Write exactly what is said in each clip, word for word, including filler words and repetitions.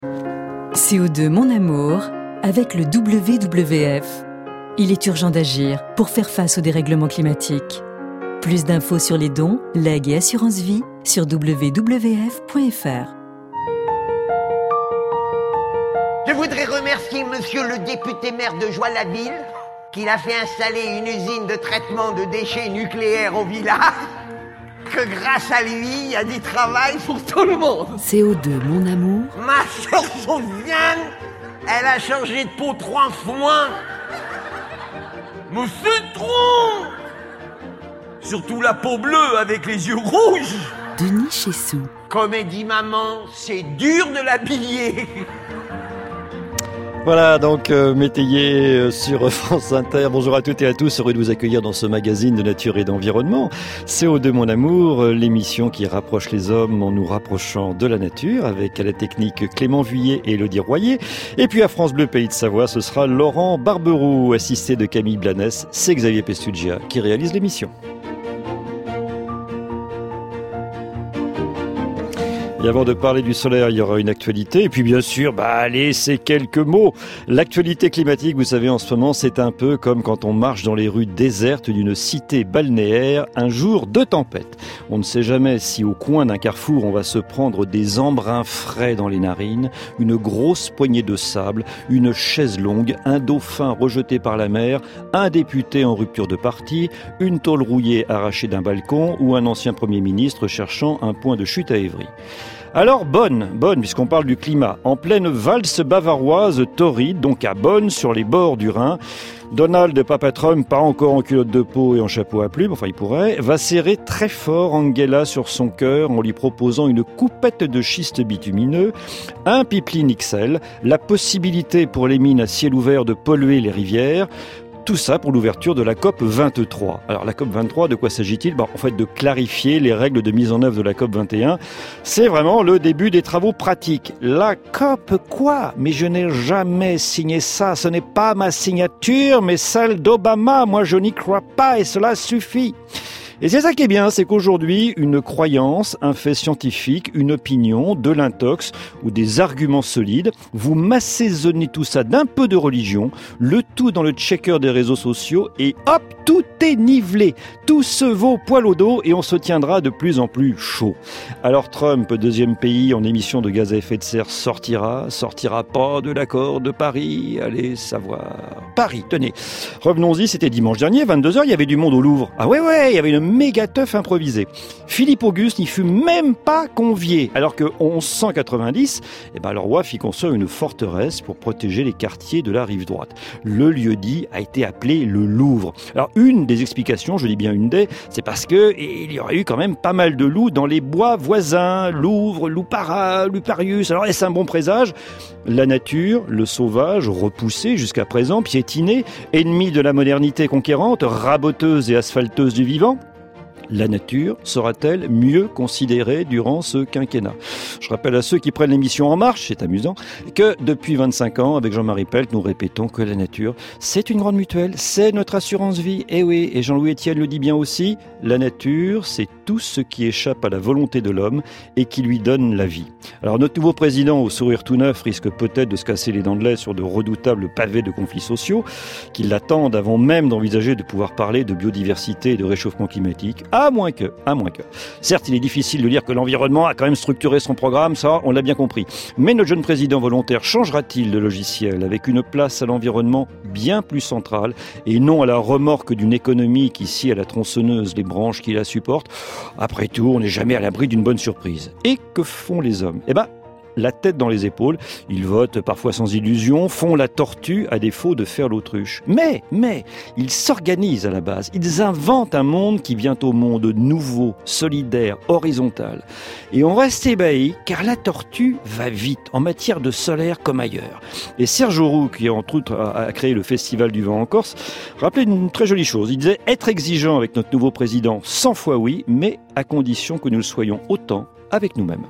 C O deux, mon amour, avec le W W F. Il est urgent d'agir pour faire face au dérèglement climatique. Plus d'infos sur les dons, legs et assurance vie sur w w f point f r. Je voudrais remercier monsieur le député maire de Joie-la-Ville qui a fait installer une usine de traitement de déchets nucléaires au village. Que grâce à lui, il y a du travail pour tout le monde. C O deux, mon amour. Ma soeur Sofiane, elle a changé de peau trois fois. Mais c'est trop! Surtout la peau bleue avec les yeux rouges. Denis Chessou. Comme elle dit maman, c'est dur de l'habiller. Voilà, donc euh, Métayer euh, sur France Inter. Bonjour à toutes et à tous, heureux de vous accueillir dans ce magazine de nature et d'environnement. C O deux, mon amour, euh, l'émission qui rapproche les hommes en nous rapprochant de la nature, avec à la technique Clément Vuillet et Élodie Royer. Et puis à France Bleu Pays de Savoie, ce sera Laurent Barberoux, assisté de Camille Blanes. C'est Xavier Pestugia qui réalise l'émission. Et avant de parler du solaire, il y aura une actualité. Et puis bien sûr, bah allez, c'est quelques mots. L'actualité climatique, vous savez, en ce moment, c'est un peu comme quand on marche dans les rues désertes d'une cité balnéaire un jour de tempête. On ne sait jamais si au coin d'un carrefour, on va se prendre des embruns frais dans les narines, une grosse poignée de sable, une chaise longue, un dauphin rejeté par la mer, un député en rupture de parti, une tôle rouillée arrachée d'un balcon ou un ancien Premier ministre cherchant un point de chute à Évry. Alors Bonn, Bonn, puisqu'on parle du climat, en pleine valse bavaroise torride, donc à Bonn, sur les bords du Rhin, Donald Papa Trump, pas encore en culotte de peau et en chapeau à plumes, enfin il pourrait, va serrer très fort Angela sur son cœur en lui proposant une coupette de schiste bitumineux, un pipeline X L, la possibilité pour les mines à ciel ouvert de polluer les rivières. Tout ça pour l'ouverture de la COP vingt-trois. Alors la COP vingt-trois, de quoi s'agit-il ? Bon, en fait, de clarifier les règles de mise en œuvre de la COP vingt et un. C'est vraiment le début des travaux pratiques. La COP quoi ? Mais je n'ai jamais signé ça. Ce n'est pas ma signature, mais celle d'Obama. Moi, je n'y crois pas et cela suffit. Et c'est ça qui est bien, c'est qu'aujourd'hui, une croyance, un fait scientifique, une opinion, de l'intox ou des arguments solides, vous m'assaisonnez tout ça d'un peu de religion, le tout dans le checker des réseaux sociaux et hop, tout est nivelé. Tout se vaut poil au dos et on se tiendra de plus en plus chaud. Alors Trump, deuxième pays en émissions de gaz à effet de serre, sortira, sortira pas de l'accord de Paris, allez savoir. Paris, tenez. Revenons-y, c'était dimanche dernier, vingt-deux heures, il y avait du monde au Louvre. Ah ouais, ouais, il y avait une méga teuf improvisé. Philippe Auguste n'y fut même pas convié, alors que onze cent quatre-vingt-dix, eh ben, le roi fit construire une forteresse pour protéger les quartiers de la rive droite. Le lieu-dit a été appelé le Louvre. Alors, une des explications, je dis bien une des, c'est parce que il y aurait eu quand même pas mal de loups dans les bois voisins, Louvre, Loupara, Luparius. Alors, est-ce un bon présage ? La nature, le sauvage, repoussé jusqu'à présent, piétiné, ennemi de la modernité conquérante, raboteuse et asphalteuse du vivant ? La nature sera-t-elle mieux considérée durant ce quinquennat ? Je rappelle à ceux qui prennent l'émission En Marche, c'est amusant, que depuis vingt-cinq ans, avec Jean-Marie Pelt, nous répétons que la nature, c'est une grande mutuelle, c'est notre assurance vie. Et oui, et Jean-Louis Etienne le dit bien aussi, la nature, c'est tout ce qui échappe à la volonté de l'homme et qui lui donne la vie. Alors notre nouveau président, au sourire tout neuf, risque peut-être de se casser les dents de lait sur de redoutables pavés de conflits sociaux qui l'attendent avant même d'envisager de pouvoir parler de biodiversité et de réchauffement climatique. À moins que, à moins que. Certes, il est difficile de dire que l'environnement a quand même structuré son programme, ça, on l'a bien compris. Mais notre jeune président volontaire changera-t-il de logiciel avec une place à l'environnement bien plus centrale et non à la remorque d'une économie qui scie à la tronçonneuse les branches qui la supportent ? Après tout, on n'est jamais à l'abri d'une bonne surprise. Et que font les hommes ? Eh ben, la tête dans les épaules, ils votent parfois sans illusion, font la tortue à défaut de faire l'autruche. Mais, mais, ils s'organisent à la base, ils inventent un monde qui vient au monde nouveau, solidaire, horizontal. Et on reste ébahi car la tortue va vite, en matière de solaire comme ailleurs. Et Serge Auroux, qui entre autres a créé le Festival du vent en Corse, rappelait une très jolie chose. Il disait être exigeant avec notre nouveau président, cent fois oui, mais à condition que nous le soyons autant avec nous-mêmes.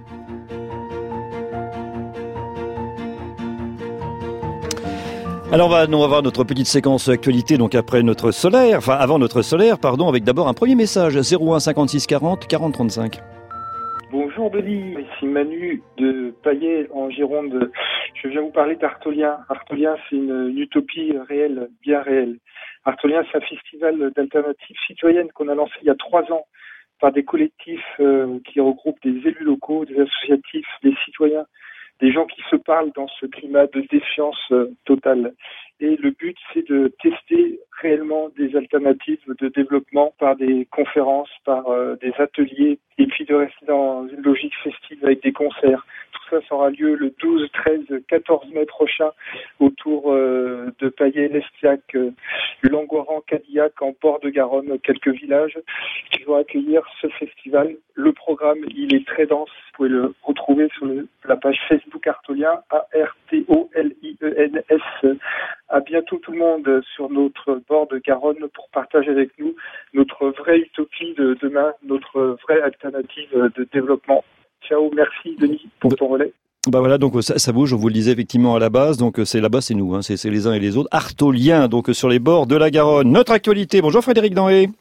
Alors on va, on va voir notre petite séquence actualité donc après notre solaire, enfin avant notre solaire, pardon, avec d'abord un premier message, zéro un cinquante-six quarante quarante trente-cinq. Bonjour Denis, ici Manu de Paillet en Gironde. Je viens vous parler d'Artolien. Artolien, c'est une utopie réelle, bien réelle. Artolien, c'est un festival d'alternatives citoyennes qu'on a lancé il y a trois ans par des collectifs euh, qui regroupent des élus locaux, des associatifs, des citoyens, des gens qui se parlent dans ce climat de défiance euh, totale. Et le but, c'est de tester réellement des alternatives de développement par des conférences, par euh, des ateliers, et puis de rester dans une logique festive avec des concerts. Tout ça, ça aura lieu le douze, treize, quatorze mai prochain autour euh, de Paillet-Lestiac, euh, Langoiran, Cadillac, en bord de Garonne, quelques villages qui vont accueillir ce festival. Le programme, il est très dense. Vous pouvez le retrouver sur le, la page Facebook Artolien, A R T O L I E N S. À bientôt tout le monde sur notre bord de Garonne pour partager avec nous notre vraie utopie de demain, notre vraie alternative de développement. Ciao, merci Denis pour ton relais. Bah voilà, donc ça, ça bouge, on vous le disait effectivement à la base, donc c'est là-bas, c'est nous, hein, c'est, c'est les uns et les autres. Artolien, donc sur les bords de la Garonne. Notre actualité, bonjour Frédéric Danhé.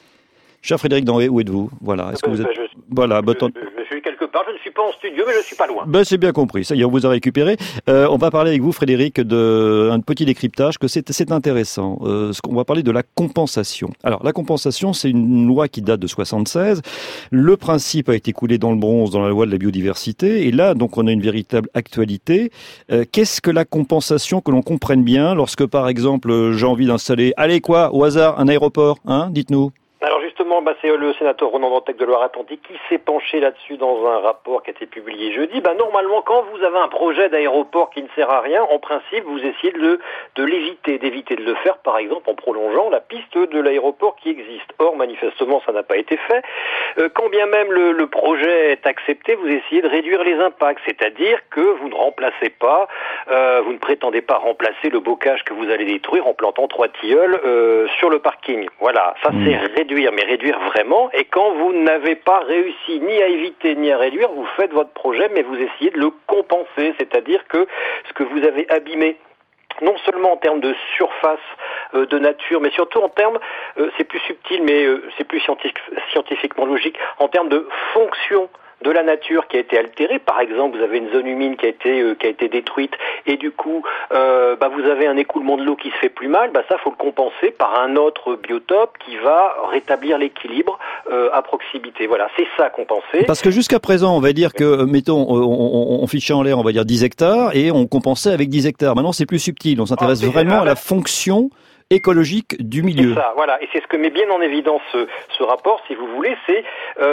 Cher Frédéric Danhé, où êtes-vous? Voilà, est-ce que vous êtes... Je, voilà, bah, je, je suis quelque part, je ne suis pas en studio, mais je suis pas loin. Ben, c'est bien compris, ça y est, on vous a récupéré. Euh, on va parler avec vous, Frédéric, d'un petit décryptage, que c'est, c'est intéressant. Euh, ce qu'on va parler de la compensation. Alors, la compensation, c'est une loi qui date de soixante-seize. Le principe a été coulé dans le bronze dans la loi de la biodiversité. Et là, donc, on a une véritable actualité. Euh, qu'est-ce que la compensation, que l'on comprenne bien, lorsque, par exemple, j'ai envie d'installer, allez quoi, au hasard, un aéroport, hein, dites-nous. Alors justement, bah, c'est le sénateur Ronan Dantec de Loire-Atlantique qui s'est penché là-dessus dans un rapport qui a été publié jeudi. Bah, normalement, quand vous avez un projet d'aéroport qui ne sert à rien, en principe, vous essayez de, le, de l'éviter, d'éviter de le faire, par exemple, en prolongeant la piste de l'aéroport qui existe. Or, manifestement, ça n'a pas été fait. Euh, quand bien même le, le projet est accepté, vous essayez de réduire les impacts, c'est-à-dire que vous ne remplacez pas, euh, vous ne prétendez pas remplacer le bocage que vous allez détruire en plantant trois tilleuls euh, sur le parking. Voilà, ça mmh. c'est réduire. mais réduire vraiment, et quand vous n'avez pas réussi ni à éviter ni à réduire, vous faites votre projet, mais vous essayez de le compenser, c'est-à-dire que ce que vous avez abîmé, non seulement en termes de surface euh, de nature, mais surtout en termes, euh, c'est plus subtil, mais euh, c'est plus scientifique, scientifiquement logique, en termes de fonction de la nature qui a été altérée. Par exemple, vous avez une zone humide qui a été euh, qui a été détruite et du coup, euh, bah vous avez un écoulement de l'eau qui se fait plus mal. Bah ça, faut le compenser par un autre biotope qui va rétablir l'équilibre euh, à proximité. Voilà, c'est ça compenser. Parce que jusqu'à présent, on va dire que, mettons, on, on, on fichait en l'air, on va dire dix hectares et on compensait avec dix hectares. Maintenant, c'est plus subtil. On s'intéresse ah, vraiment à la fonction écologique du milieu. C'est ça, voilà. Et c'est ce que met bien en évidence ce, ce rapport, si vous voulez, c'est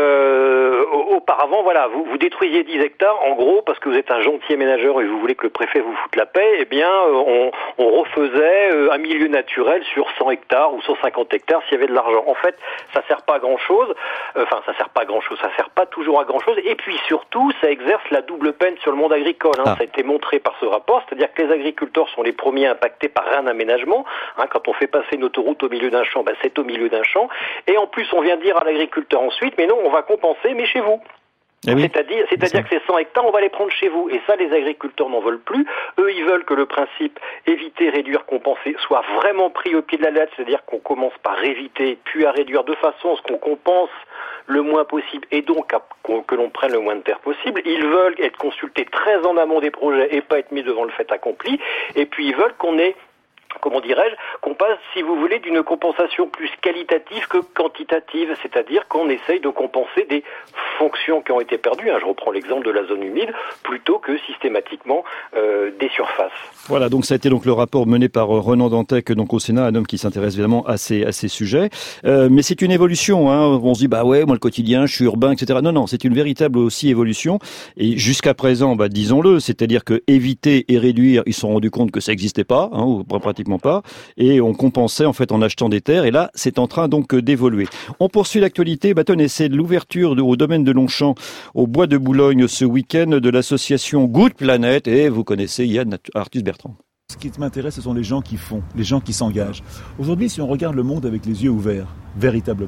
euh, auparavant, voilà, vous, vous détruisiez dix hectares, en gros, parce que vous êtes un gentil aménageur et vous voulez que le préfet vous foute la paix, eh bien, on, on refaisait un milieu naturel sur cent hectares ou cent cinquante hectares s'il y avait de l'argent. En fait, ça sert pas à grand chose, enfin, ça sert pas à grand chose, ça sert pas toujours à grand chose, et puis surtout, ça exerce la double peine sur le monde agricole, hein. Ah. Ça a été montré par ce rapport, c'est-à-dire que les agriculteurs sont les premiers impactés par un aménagement, hein, quand on fait passer une autoroute au milieu d'un champ, ben c'est au milieu d'un champ. Et en plus, on vient dire à l'agriculteur ensuite, mais non, on va compenser, mais chez vous. Eh oui. C'est-à-dire, c'est-à-dire que ces cent hectares, on va les prendre chez vous. Et ça, les agriculteurs n'en veulent plus. Eux, ils veulent que le principe éviter, réduire, compenser soit vraiment pris au pied de la lettre. C'est-à-dire qu'on commence par éviter, puis à réduire de façon à ce qu'on compense le moins possible et donc à, que l'on prenne le moins de terre possible. Ils veulent être consultés très en amont des projets et pas être mis devant le fait accompli. Et puis, ils veulent qu'on ait comment dirais-je, qu'on passe, si vous voulez, d'une compensation plus qualitative que quantitative, c'est-à-dire qu'on essaye de compenser des fonctions qui ont été perdues, hein, je reprends l'exemple de la zone humide, plutôt que systématiquement euh, des surfaces. Voilà, donc ça a été donc le rapport mené par Ronan Dantec, donc au Sénat, un homme qui s'intéresse évidemment à ces, à ces sujets. Euh, mais c'est une évolution, hein. On se dit, bah ouais, moi le quotidien, je suis urbain, et cetera. Non, non, c'est une véritable aussi évolution. Et jusqu'à présent, bah disons-le, c'est-à-dire que éviter et réduire, ils se sont rendus compte que ça n'existait pas, hein, ou pratiquement pas, et on compensait en fait en achetant des terres, et là c'est en train donc d'évoluer. On poursuit l'actualité, bah tenez, c'est l'ouverture de, au domaine de Longchamp, au bois de Boulogne ce week-end, de l'association Good Planet, et vous connaissez Yann Arthus Bertrand. Ce qui m'intéresse, ce sont les gens qui font, les gens qui s'engagent. Aujourd'hui, si on regarde le monde avec les yeux ouverts, véritablement,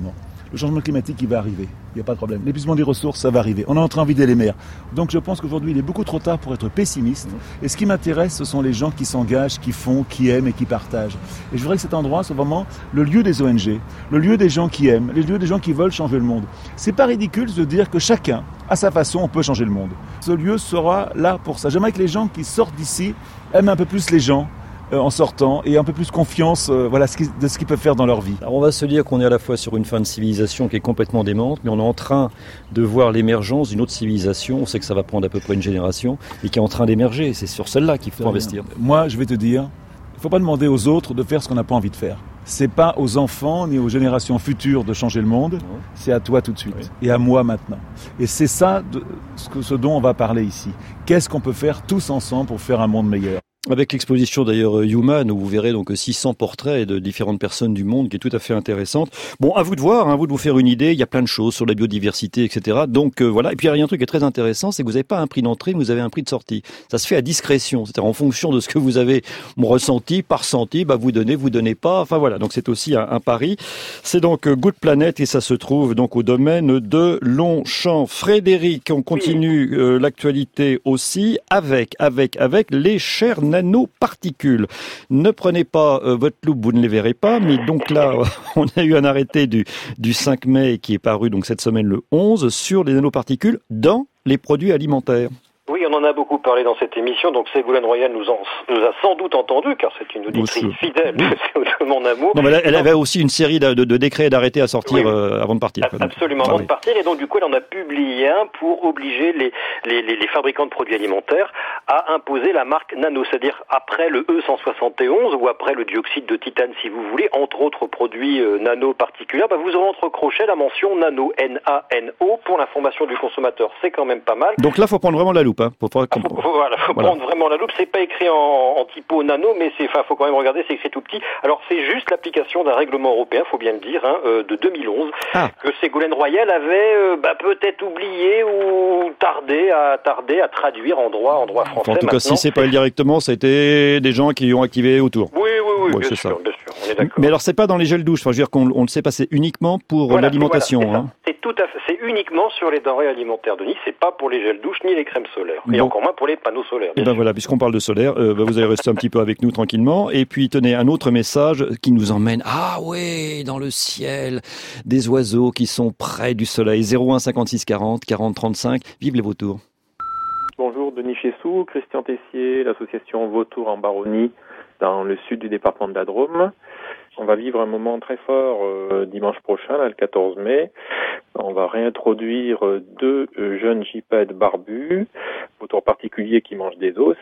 le changement climatique, il va arriver. Il n'y a pas de problème. L'épuisement des ressources, ça va arriver. On est en train de vider les mers. Donc je pense qu'aujourd'hui, il est beaucoup trop tard pour être pessimiste. Et ce qui m'intéresse, ce sont les gens qui s'engagent, qui font, qui aiment et qui partagent. Et je voudrais que cet endroit soit vraiment le lieu des O N G, le lieu des gens qui aiment, le lieu des gens qui veulent changer le monde. C'est pas ridicule de dire que chacun, à sa façon, on peut changer le monde. Ce lieu sera là pour ça. J'aimerais que les gens qui sortent d'ici aiment un peu plus les gens, Euh, en sortant et un peu plus confiance euh, voilà, ce qui, de ce qu'ils peuvent faire dans leur vie. Alors on va se dire qu'on est à la fois sur une fin de civilisation qui est complètement démente, mais on est en train de voir l'émergence d'une autre civilisation. On sait que ça va prendre à peu près une génération et qui est en train d'émerger. C'est sur celle-là qu'il faut investir. Moi, je vais te dire, il ne faut pas demander aux autres de faire ce qu'on n'a pas envie de faire. C'est pas aux enfants ni aux générations futures de changer le monde, c'est à toi tout de suite oui. et à moi maintenant. Et c'est ça de, ce, que, ce dont on va parler ici. Qu'est-ce qu'on peut faire tous ensemble pour faire un monde meilleur ? Avec l'exposition d'ailleurs Human, où vous verrez donc six cents portraits de différentes personnes du monde, qui est tout à fait intéressante. Bon, à vous de voir, hein, à vous de vous faire une idée. Il y a plein de choses sur la biodiversité, et cetera. Donc euh, voilà. Et puis il y a un truc qui est très intéressant, c'est que vous n'avez pas un prix d'entrée, mais vous avez un prix de sortie. Ça se fait à discrétion, c'est-à-dire en fonction de ce que vous avez ressenti, pas ressenti, bah vous donnez, vous donnez pas. Enfin voilà. Donc c'est aussi un, un pari. C'est donc Good Planet et ça se trouve donc au domaine de Longchamp. Frédéric, on continue euh, l'actualité aussi avec, avec, avec les chers nanoparticules. Ne prenez pas euh, votre loupe, vous ne les verrez pas, mais donc là, on a eu un arrêté du, du cinq mai qui est paru donc cette semaine le onze sur les nanoparticules dans les produits alimentaires. Oui, on en a beaucoup parlé dans cette émission, donc Ségolène Royal nous, en, nous a sans doute entendu, car c'est une auditrice oui, fidèle de C O deux Mon Amour. Non, mais là, elle avait aussi une série de, de, de décrets et d'arrêtés à sortir oui, euh, avant de partir. A- absolument, avant ah, oui. de partir, et donc du coup, elle en a publié un pour obliger les, les, les, les fabricants de produits alimentaires à imposer la marque Nano, c'est-à-dire après le E cent soixante et onze ou après le dioxyde de titane, si vous voulez, entre autres produits euh, nanoparticulaires, bah, vous aurez entre crochets la mention Nano, N A N O, pour l'information du consommateur. C'est quand même pas mal. Donc là, faut prendre vraiment la loupe, hein. Faut, faut, ah, faut, faut, voilà, faut voilà. prendre vraiment la loupe. C'est pas écrit en, en typo nano, mais c'est, enfin, faut quand même regarder, c'est écrit tout petit. Alors, c'est juste l'application d'un règlement européen, faut bien le dire, hein, euh, de deux mille onze, ah. que Ségolène Royal avait euh, bah, peut-être oublié ou tardé à tardé à traduire en droit, en droit français. Enfin, en tout cas, si c'est pas elle directement, ça a été des gens qui ont activé autour. Oui, oui, oui, ouais, bien, c'est sûr, ça. bien sûr, on est d'accord. Mais alors, c'est pas dans les gels douche. Enfin, je veux dire qu'on on le sait pas, c'est uniquement pour voilà, l'alimentation. Voilà, c'est, hein. c'est tout à fait, c'est uniquement sur les denrées alimentaires, Denis. C'est pas pour les gels douche ni les crèmes solaires, bon. Et encore moins pour les panneaux solaires. Et ben voilà, puisqu'on parle de solaire, euh, bah, vous allez rester un petit peu avec nous tranquillement. Et puis, tenez, un autre message qui nous emmène, ah ouais, dans le ciel, des oiseaux qui sont près du soleil. zéro un cinquante-six quarante quarante trente-cinq. Vive les vautours. Bonjour, Denis Chessou, Christian Tessier, l'association Vautours en Baronnie, dans le sud du département de la Drôme. On va vivre un moment très fort euh, dimanche prochain, là, le quatorze mai. On va réintroduire euh, deux euh, jeunes gypaètes barbus, vautours particuliers qui mangent des os.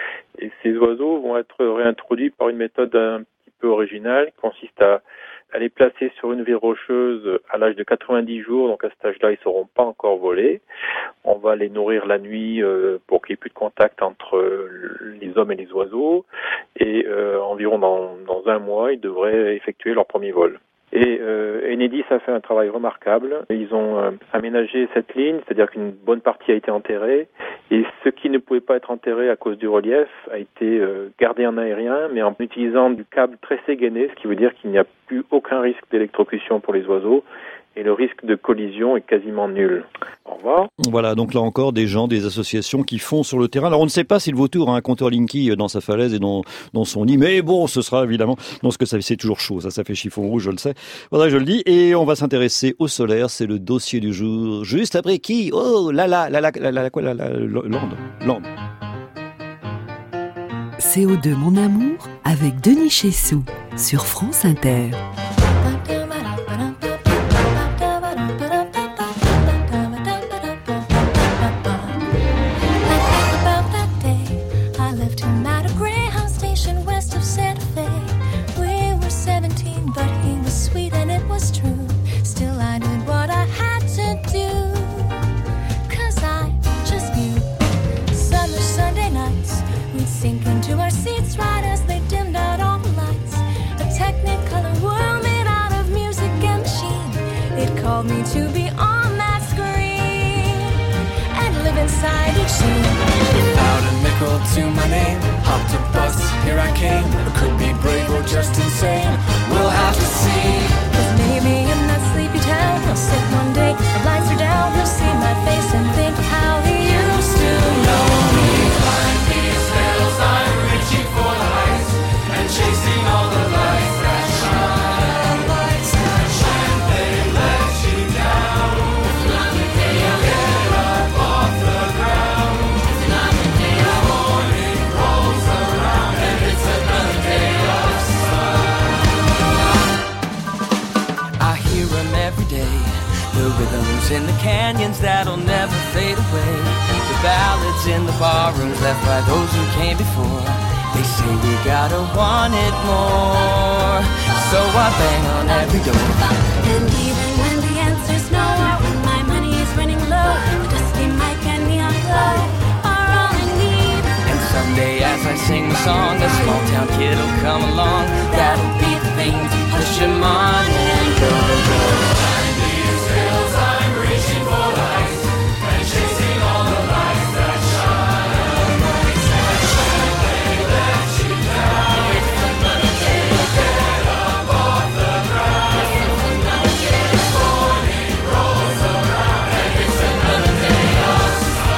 Et ces oiseaux vont être réintroduits par une méthode un petit peu originale qui consiste à, à les placer sur une ville rocheuse à l'âge de quatre-vingt-dix jours. Donc à cet âge-là, ils ne sauront pas encore voler. On va les nourrir la nuit euh, pour qu'il n'y ait plus de contact entre euh, les hommes et les oiseaux. Et euh, environ dans, dans un mois, ils devraient effectuer leur premier vol. Et euh, Enedis a fait un travail remarquable. Ils ont euh, aménagé cette ligne, c'est-à-dire qu'une bonne partie a été enterrée. Et ce qui ne pouvait pas être enterré à cause du relief a été euh, gardé en aérien, mais en utilisant du câble tressé gainé, ce qui veut dire qu'il n'y a plus aucun risque d'électrocution pour les oiseaux. Et le risque de collision est quasiment nul. Au revoir. Voilà, donc là encore, des gens, des associations qui font sur le terrain. Alors on ne sait pas si le vautour a un compteur Linky dans sa falaise et dans, dans son nid, mais bon, ce sera évidemment... Non, ce que ça c'est toujours chaud, ça, ça fait chiffon rouge, je le sais. Voilà, je le dis. Et on va s'intéresser au solaire, c'est le dossier du jour. Juste après qui? Oh, là, là, là, là, là, là, quoi, là, là, Lande, Lande. C O deux Mon Amour, avec Denis Chessou, sur France Inter. Me to be on that screen and live inside each scene. Without a nickel to my name, hopped a bus, here I came. I could be brave or just insane, we'll have to see. 'Cause maybe in that sleepy town carved by those who came before. They say we gotta want it more, so I bang on every door. And even when the answer's no, when my money is running low, a dusty mic and neon glow are all I need. And someday as I sing the song, a small town kid will come along. That'll be the thing to push him on and go, go. Climb these hills, I'm reaching for the heights and chasing all the lights that shine on my side. Should they let you down? Get up off the ground. Morning rolls around and it's another day of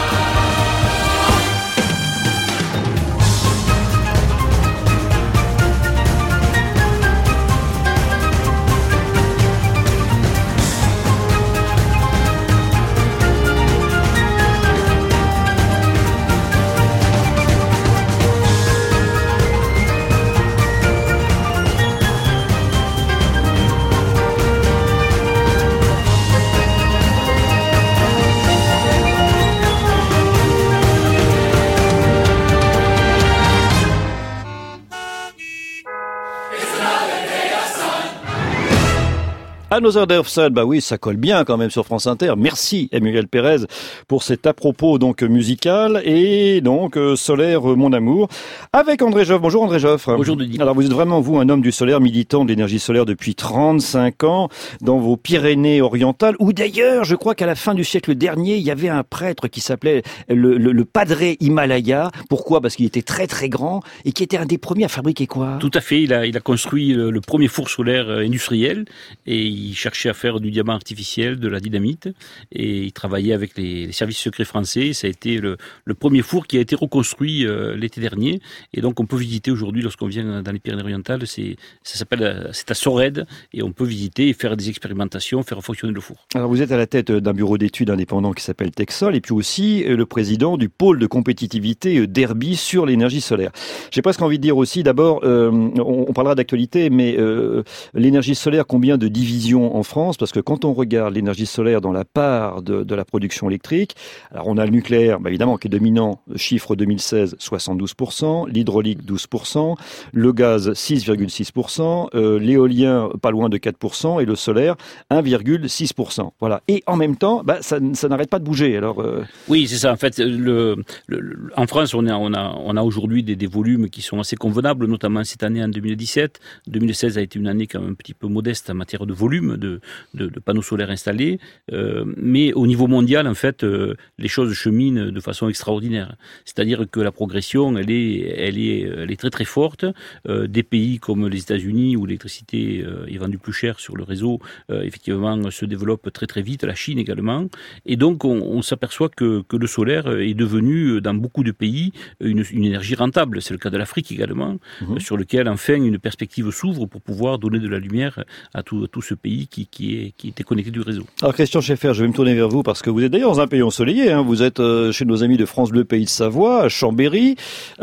Another Day of Sun, bah oui, ça colle bien quand même sur France Inter. Merci Emmanuel Pérez pour cet à propos donc musical et donc euh, solaire euh, mon amour avec André Joffre. Bonjour André Joffre. Bonjour Denis. Alors vous êtes vraiment vous un homme du solaire, militant de l'énergie solaire depuis trente-cinq ans dans vos Pyrénées-Orientales où d'ailleurs je crois qu'à la fin du siècle dernier il y avait un prêtre qui s'appelait le, le, le Padre Himalaya. Pourquoi ? Parce qu'il était très très grand et qui était un des premiers à fabriquer quoi ? Tout à fait, il a, il a construit le, le premier four solaire industriel et il cherchait à faire du diamant artificiel, de la dynamite, et il travaillait avec les, les services secrets français. Ça a été le, le premier four qui a été reconstruit euh, l'été dernier, et donc on peut visiter aujourd'hui, lorsqu'on vient dans les Pyrénées-Orientales, c'est, ça s'appelle, c'est à Sorède, et on peut visiter et faire des expérimentations, faire fonctionner le four. Alors vous êtes à la tête d'un bureau d'études indépendant qui s'appelle Techsol, et puis aussi le président du pôle de compétitivité d'Herby sur l'énergie solaire. J'ai presque envie de dire aussi, d'abord, euh, on, on parlera d'actualité, mais euh, l'énergie solaire, combien de divisions en France, parce que quand on regarde l'énergie solaire dans la part de, de la production électrique, alors on a le nucléaire, bah évidemment, qui est dominant, chiffre deux mille seize, soixante-douze pour cent, l'hydraulique douze pour cent, le gaz six virgule six pour cent, euh, l'éolien pas loin de quatre pour cent et le solaire un virgule six pour cent. Voilà. Et en même temps, bah, ça, ça n'arrête pas de bouger. Alors, euh... Oui, c'est ça. En fait, le, le, le, en France, on a, on a, on a aujourd'hui des, des volumes qui sont assez convenables, notamment cette année en deux mille dix-sept. deux mille seize a été une année quand même un petit peu modeste en matière de volume de, de, de panneaux solaires installés, euh, mais au niveau mondial, en fait, euh, les choses cheminent de façon extraordinaire. C'est-à-dire que la progression, elle est, elle est, elle est très très forte. Euh, des pays comme les États-Unis où l'électricité euh, est vendue plus cher sur le réseau, euh, effectivement, se développe très très vite. La Chine également, et donc on, on s'aperçoit que, que le solaire est devenu dans beaucoup de pays une, une énergie rentable. C'est le cas de l'Afrique également, mmh. sur lequel enfin une perspective s'ouvre pour pouvoir donner de la lumière à tout, à tout ce pays qui, qui, est, qui était connecté du réseau. Alors Christian Scheffer, je vais me tourner vers vous parce que vous êtes d'ailleurs dans un pays ensoleillé. Hein. Vous êtes euh, chez nos amis de France Bleu Pays de Savoie, à Chambéry.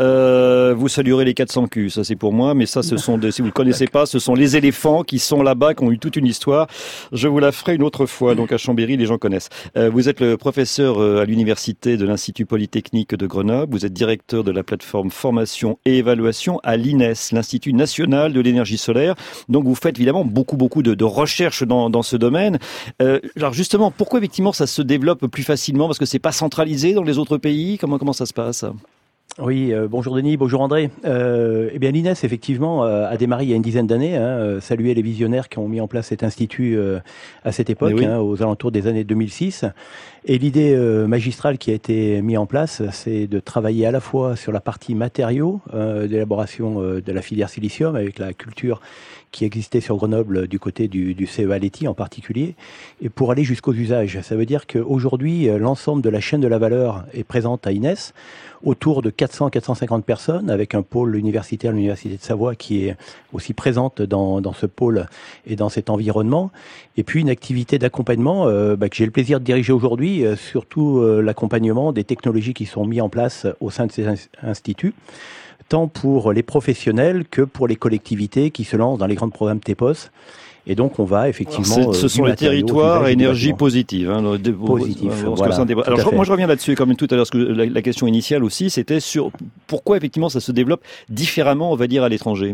Euh, vous saluerez les quatre cents culs, ça c'est pour moi, mais ça ce sont des, si vous ne le connaissez pas, ce sont les éléphants qui sont là-bas, qui ont eu toute une histoire. Je vous la ferai une autre fois. Donc à Chambéry, les gens connaissent. Euh, vous êtes le professeur euh, à l'université de l'Institut Polytechnique de Grenoble. Vous êtes directeur de la plateforme formation et évaluation à l'I N E S, l'Institut National de l'Énergie Solaire. Donc vous faites évidemment beaucoup beaucoup de, de recherches dans, dans ce domaine. Euh, alors justement, pourquoi effectivement ça se développe plus facilement? Parce que c'est pas centralisé dans les autres pays. Comment comment ça se passe? Oui, euh, bonjour Denis, bonjour André. Euh, eh bien, l'I N E S, effectivement, euh, a démarré il y a une dizaine d'années. Hein, euh, saluer les visionnaires qui ont mis en place cet institut euh, à cette époque, oui. hein, aux alentours des années deux mille six. Et l'idée euh, magistrale qui a été mise en place, c'est de travailler à la fois sur la partie matériaux euh, d'élaboration euh, de la filière silicium, avec la culture qui existait sur Grenoble du côté du, du C E A Leti en particulier, et pour aller jusqu'aux usages. Ça veut dire qu'aujourd'hui, l'ensemble de la chaîne de la valeur est présente à I N E S, autour de quatre cents à quatre cent cinquante personnes, avec un pôle universitaire, l'Université de Savoie, qui est aussi présente dans, dans ce pôle et dans cet environnement. Et puis une activité d'accompagnement euh, bah, que j'ai le plaisir de diriger aujourd'hui, euh, surtout euh, l'accompagnement des technologies qui sont mises en place au sein de ces instituts, tant pour les professionnels que pour les collectivités qui se lancent dans les grands programmes T E P O S. Et donc, on va effectivement... Alors, ce sont les territoires à énergie positive. Hein, le, positive, euh, voilà. Alors, je, moi, je reviens là-dessus, comme tout à l'heure, parce que la, la question initiale aussi, c'était sur pourquoi, effectivement, ça se développe différemment, on va dire, à l'étranger.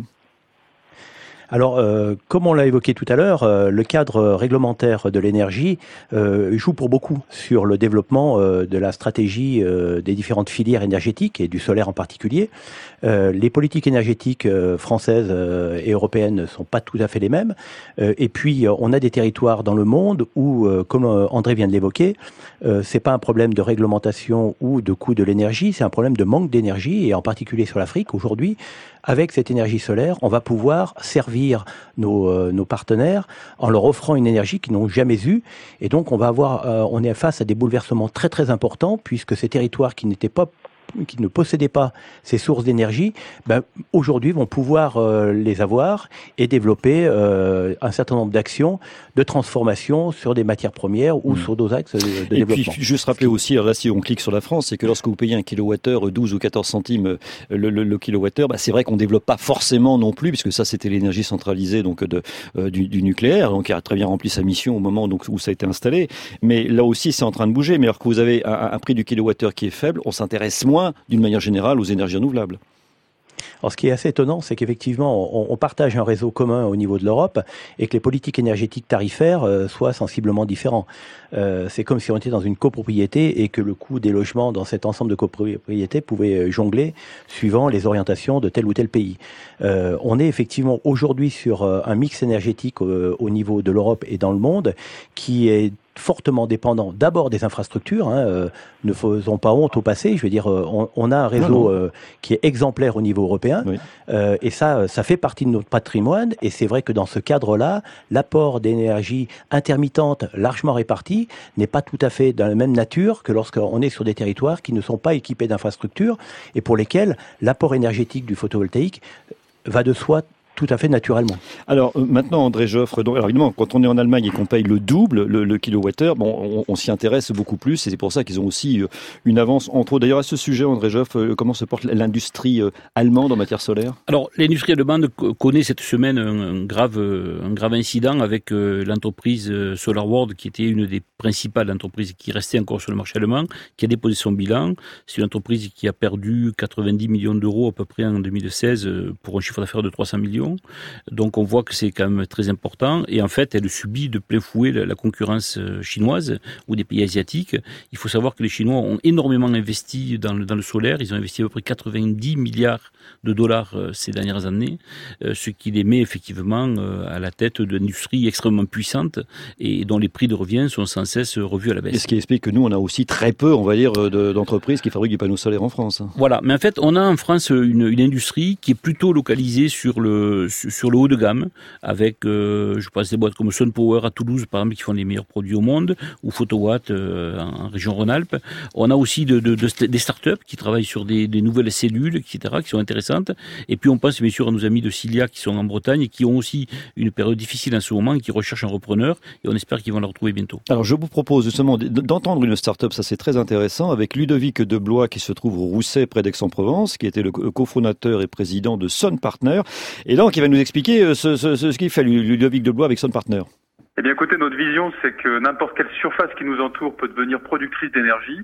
Alors, euh, comme on l'a évoqué tout à l'heure, euh, le cadre réglementaire de l'énergie euh, joue pour beaucoup sur le développement euh, de la stratégie euh, des différentes filières énergétiques et du solaire en particulier. Euh, les politiques énergétiques euh, françaises euh, et européennes ne sont pas tout à fait les mêmes. Euh, et puis, euh, on a des territoires dans le monde où, euh, comme euh, André vient de l'évoquer, euh, c'est pas un problème de réglementation ou de coût de l'énergie, c'est un problème de manque d'énergie, et en particulier sur l'Afrique aujourd'hui. Avec cette énergie solaire, on va pouvoir servir nos, euh, nos partenaires en leur offrant une énergie qu'ils n'ont jamais eue. Et donc, on va avoir, euh, on est face à des bouleversements très très importants, puisque ces territoires qui n'étaient pas qui ne possédaient pas ces sources d'énergie, ben, aujourd'hui vont pouvoir euh, les avoir et développer euh, un certain nombre d'actions de transformation sur des matières premières ou mmh. sur d'autres axes de, de et développement. Et puis, juste rappeler aussi, alors là, si on clique sur la France, c'est que lorsque vous payez un kilowattheure douze ou quatorze centimes le, le, le kilowattheure, bah, c'est vrai qu'on développe pas forcément non plus, puisque ça, c'était l'énergie centralisée donc de, euh, du, du nucléaire, donc qui a très bien rempli sa mission au moment donc, où ça a été installé. Mais là aussi, c'est en train de bouger. Mais alors que vous avez un, un prix du kilowattheure qui est faible, on s'intéresse moins d'une manière générale aux énergies renouvelables. Alors, ce qui est assez étonnant, c'est qu'effectivement, on, on partage un réseau commun au niveau de l'Europe et que les politiques énergétiques tarifaires euh, soient sensiblement différents. Euh, c'est comme si on était dans une copropriété et que le coût des logements dans cet ensemble de copropriétés pouvait jongler suivant les orientations de tel ou tel pays. Euh, on est effectivement aujourd'hui sur euh, un mix énergétique euh, au niveau de l'Europe et dans le monde qui est fortement dépendant d'abord des infrastructures, hein, euh, ne faisons pas honte au passé, je veux dire, euh, on, on a un réseau euh, qui est exemplaire au niveau européen, oui. euh, et ça, ça fait partie de notre patrimoine, et c'est vrai que dans ce cadre-là, l'apport d'énergie intermittente largement répartie n'est pas tout à fait de la même nature que lorsqu'on est sur des territoires qui ne sont pas équipés d'infrastructures, et pour lesquels l'apport énergétique du photovoltaïque va de soi tout à fait naturellement. Alors euh, maintenant, André Joffre, donc, alors évidemment, quand on est en Allemagne et qu'on paye le double, le, le kilowattheure, bon, on, on s'y intéresse beaucoup plus, et c'est pour ça qu'ils ont aussi euh, une avance entre eux. D'ailleurs, à ce sujet, André Joffre, euh, comment se porte l'industrie euh, allemande en matière solaire ? Alors, l'industrie allemande connaît cette semaine un, un grave, un grave incident avec euh, l'entreprise euh, SolarWorld, qui était une des principales entreprises qui restait encore sur le marché allemand, qui a déposé son bilan. C'est une entreprise qui a perdu quatre-vingt-dix millions d'euros à peu près en deux mille seize euh, pour un chiffre d'affaires de trois cents millions. Donc on voit que c'est quand même très important, et en fait elle subit de plein fouet la concurrence chinoise ou des pays asiatiques. Il faut savoir que les Chinois ont énormément investi dans le, dans le solaire, ils ont investi à peu près quatre-vingt-dix milliards de dollars ces dernières années, ce qui les met effectivement à la tête d'industries extrêmement puissantes et dont les prix de revient sont sans cesse revus à la baisse. Et ce qui explique que nous on a aussi très peu, on va dire, de, d'entreprises qui fabriquent des panneaux solaires en France. Voilà, mais en fait on a en France une, une industrie qui est plutôt localisée sur le sur le haut de gamme, avec, euh, je pense, des boîtes comme SunPower à Toulouse, par exemple, qui font les meilleurs produits au monde, ou Photowatt euh, en région Rhône-Alpes. On a aussi de, de, de, des startups qui travaillent sur des, des nouvelles cellules, et cetera, qui sont intéressantes. Et puis on pense bien sûr à nos amis de Cilia qui sont en Bretagne et qui ont aussi une période difficile en ce moment et qui recherchent un repreneur, et on espère qu'ils vont la retrouver bientôt. Alors je vous propose justement d'entendre une startup, ça c'est très intéressant, avec Ludovic Deblois qui se trouve au Rousset près d'Aix-en-Provence, qui était le cofondateur et président de Sun Partner. Et là, qui va nous expliquer ce, ce, ce, ce qu'il fait, Ludovic Deblois, avec Sun Partner. Eh bien, écoutez, notre vision, c'est que n'importe quelle surface qui nous entoure peut devenir productrice d'énergie,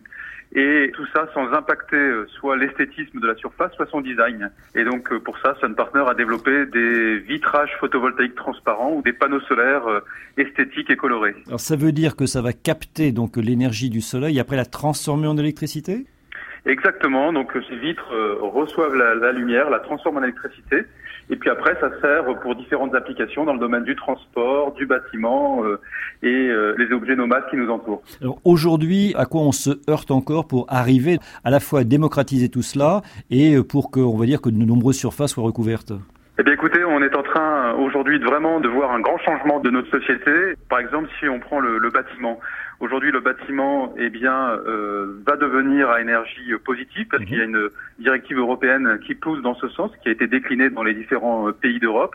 et tout ça sans impacter soit l'esthétisme de la surface, soit son design. Et donc, pour ça, Sun Partner a développé des vitrages photovoltaïques transparents ou des panneaux solaires esthétiques et colorés. Alors, ça veut dire que ça va capter donc l'énergie du soleil et après la transformer en électricité ? Exactement, donc ces vitres euh, reçoivent la, la lumière, la transforment en électricité, et puis après ça sert pour différentes applications dans le domaine du transport, du bâtiment euh, et euh, les objets nomades qui nous entourent. Alors aujourd'hui, à quoi on se heurte encore pour arriver à la fois à démocratiser tout cela et pour que, on va dire, que de nombreuses surfaces soient recouvertes ? Eh bien écoutez, on est en train aujourd'hui de vraiment de voir un grand changement de notre société. Par exemple, si on prend le, le bâtiment. Aujourd'hui, le bâtiment, eh bien, euh, va devenir à énergie positive parce mmh. qu'il y a une directive européenne qui pousse dans ce sens, qui a été déclinée dans les différents pays d'Europe.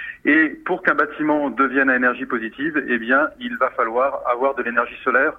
Et pour qu'un bâtiment devienne à énergie positive, eh bien, il va falloir avoir de l'énergie solaire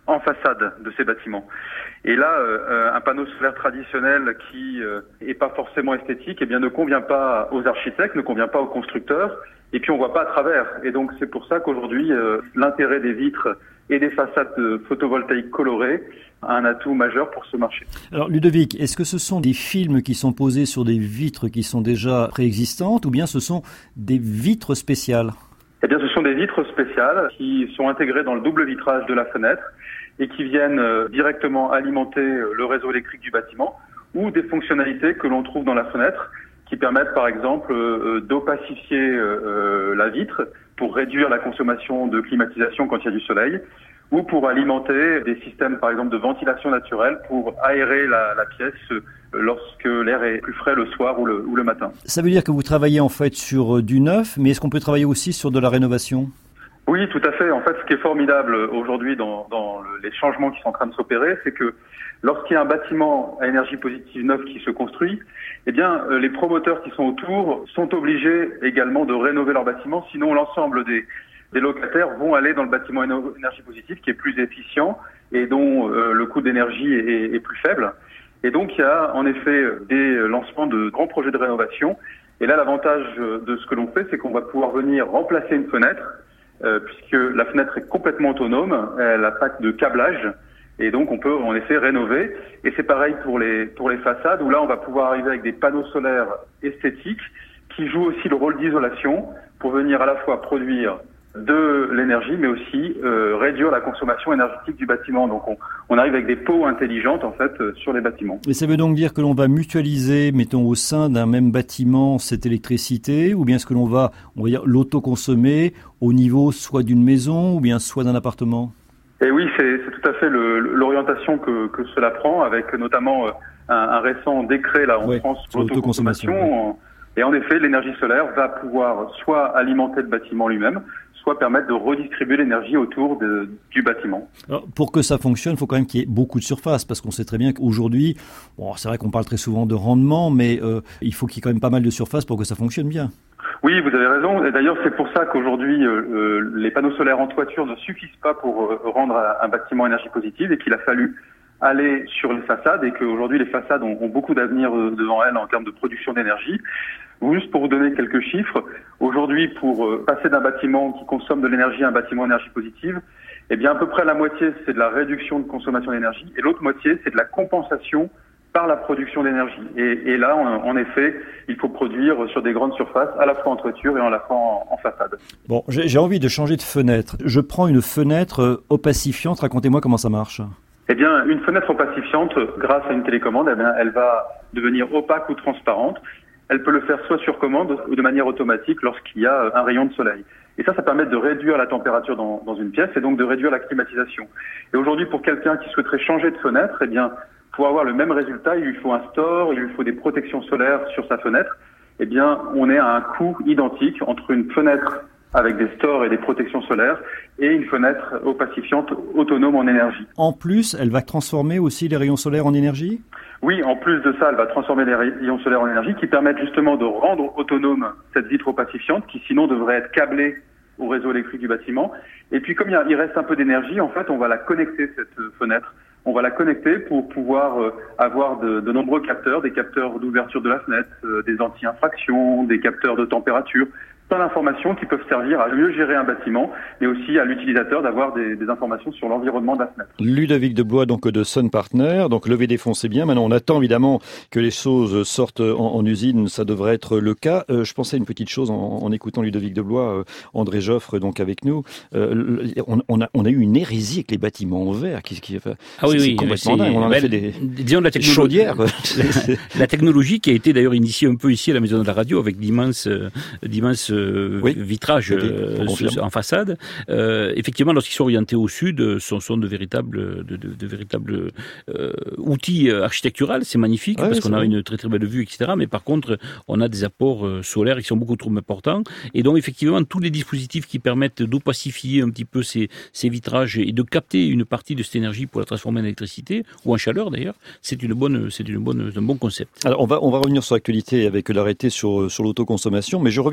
en façade de ces bâtiments. Et là, euh, un panneau solaire traditionnel qui euh, est pas forcément esthétique, eh bien ne convient pas aux architectes, ne convient pas aux constructeurs, et puis on voit pas à travers. Et donc c'est pour ça qu'aujourd'hui, euh, l'intérêt des vitres et des façades photovoltaïques colorées a un atout majeur pour ce marché. Alors Ludovic, est-ce que ce sont des films qui sont posés sur des vitres qui sont déjà préexistantes, ou bien ce sont des vitres spéciales ? Eh bien, ce sont des vitres spéciales qui sont intégrées dans le double vitrage de la fenêtre et qui viennent euh, directement alimenter euh, le réseau électrique du bâtiment, ou des fonctionnalités que l'on trouve dans la fenêtre qui permettent par exemple euh, d'opacifier euh, la vitre pour réduire la consommation de climatisation quand il y a du soleil, ou pour alimenter des systèmes par exemple de ventilation naturelle pour aérer la, la pièce euh, lorsque l'air est plus frais le soir ou le, ou le matin. Ça veut dire que vous travaillez en fait sur du neuf, mais est-ce qu'on peut travailler aussi sur de la rénovation ? Oui, tout à fait. En fait, ce qui est formidable aujourd'hui dans, dans le, les changements qui sont en train de s'opérer, c'est que lorsqu'il y a un bâtiment à énergie positive neuf qui se construit, eh bien, les promoteurs qui sont autour sont obligés également de rénover leur bâtiment, sinon l'ensemble des, des locataires vont aller dans le bâtiment à énergie positive qui est plus efficient et dont euh, le coût d'énergie est, est plus faible. Et donc, il y a en effet des lancements de grands projets de rénovation. Et là, l'avantage de ce que l'on fait, c'est qu'on va pouvoir venir remplacer une fenêtre, Euh, puisque la fenêtre est complètement autonome, elle n'a pas de câblage, et donc on peut en effet rénover. Et c'est pareil pour les pour les façades, où là on va pouvoir arriver avec des panneaux solaires esthétiques qui jouent aussi le rôle d'isolation pour venir à la fois produire de l'énergie, mais aussi euh, réduire la consommation énergétique du bâtiment. Donc on, on arrive avec des pots intelligentes en fait euh, sur les bâtiments. Et ça veut donc dire que l'on va mutualiser, mettons au sein d'un même bâtiment, cette électricité, ou bien est-ce que l'on va, on va dire, l'autoconsommer au niveau soit d'une maison ou bien soit d'un appartement ? Et oui, c'est, c'est tout à fait le, l'orientation que, que cela prend, avec notamment un, un récent décret là en ouais, France sur l'autoconsommation. Ouais. Et en effet, l'énergie solaire va pouvoir soit alimenter le bâtiment lui-même, soit permettre de redistribuer l'énergie autour de, du bâtiment. Alors, pour que ça fonctionne, il faut quand même qu'il y ait beaucoup de surface, parce qu'on sait très bien qu'aujourd'hui, bon, c'est vrai qu'on parle très souvent de rendement, mais euh, il faut qu'il y ait quand même pas mal de surface pour que ça fonctionne bien. Oui, vous avez raison. Et d'ailleurs, c'est pour ça qu'aujourd'hui, euh, les panneaux solaires en toiture ne suffisent pas pour euh, rendre un bâtiment énergie positive, et qu'il a fallu aller sur les façades, et qu'aujourd'hui, les façades ont, ont beaucoup d'avenir devant elles en termes de production d'énergie. Juste pour vous donner quelques chiffres, aujourd'hui, pour euh, passer d'un bâtiment qui consomme de l'énergie à un bâtiment énergie positive, eh bien, à peu près la moitié, c'est de la réduction de consommation d'énergie, et l'autre moitié, c'est de la compensation par la production d'énergie. Et, et là, en, en effet, il faut produire sur des grandes surfaces, à la fois en toiture et à la fois en, en façade. Bon, j'ai, j'ai envie de changer de fenêtre. Je prends une fenêtre opacifiante. Racontez-moi comment ça marche. Eh bien, une fenêtre opacifiante, grâce à une télécommande, eh bien, elle va devenir opaque ou transparente. Elle peut le faire soit sur commande ou de manière automatique lorsqu'il y a un rayon de soleil. Et ça, ça permet de réduire la température dans, dans une pièce et donc de réduire la climatisation. Et aujourd'hui, pour quelqu'un qui souhaiterait changer de fenêtre, eh bien, pour avoir le même résultat, il lui faut un store, il lui faut des protections solaires sur sa fenêtre. Eh bien, on est à un coût identique entre une fenêtre avec des stores et des protections solaires et une fenêtre opacifiante autonome en énergie. En plus, elle va transformer aussi les rayons solaires en énergie ? Oui, en plus de ça, elle va transformer les rayons solaires en énergie qui permettent justement de rendre autonome cette vitre opacifiante qui sinon devrait être câblée au réseau électrique du bâtiment. Et puis comme il, y a, il reste un peu d'énergie, en fait, on va la connecter, cette fenêtre. On va la connecter pour pouvoir euh, avoir de, de nombreux capteurs, des capteurs d'ouverture de la fenêtre, euh, des anti-infraction, des capteurs de température, plein d'informations qui peuvent servir à mieux gérer un bâtiment, mais aussi à l'utilisateur d'avoir des, des informations sur l'environnement de la fenêtre. Ludovic Deblois, donc de Sun Partner, donc levé des fonds, c'est bien. Maintenant, on attend évidemment que les choses sortent en, en usine, ça devrait être le cas. Euh, je pensais à une petite chose en, en écoutant Ludovic Deblois, euh, André Joffre, donc avec nous. Euh, on, on, a, on a eu une hérésie avec les bâtiments en verre, qui, qui, enfin, ah oui, c'est, oui, c'est complètement dingue. On en a fait des, disons la technologie, chaudières. la, la technologie qui a été d'ailleurs initiée un peu ici à la Maison de la Radio avec d'immenses, d'immenses oui. vitrages euh, en façade. Euh, effectivement, lorsqu'ils sont orientés au sud, ce sont de véritables, de, de, de véritables euh, outils architecturaux. C'est magnifique ouais, parce qu'on a vrai. une très très belle vue, et cetera. Mais par contre, on a des apports solaires qui sont beaucoup trop importants. Et donc, effectivement, tous les dispositifs qui permettent d'opacifier un petit peu ces, ces vitrages et de capter une partie de cette énergie pour la transformer en électricité ou en chaleur d'ailleurs, c'est une bonne, c'est une bonne, un bon concept. Alors, on va, on va revenir sur l'actualité avec l'arrêté sur, sur l'autoconsommation, mais je reviens vers vous,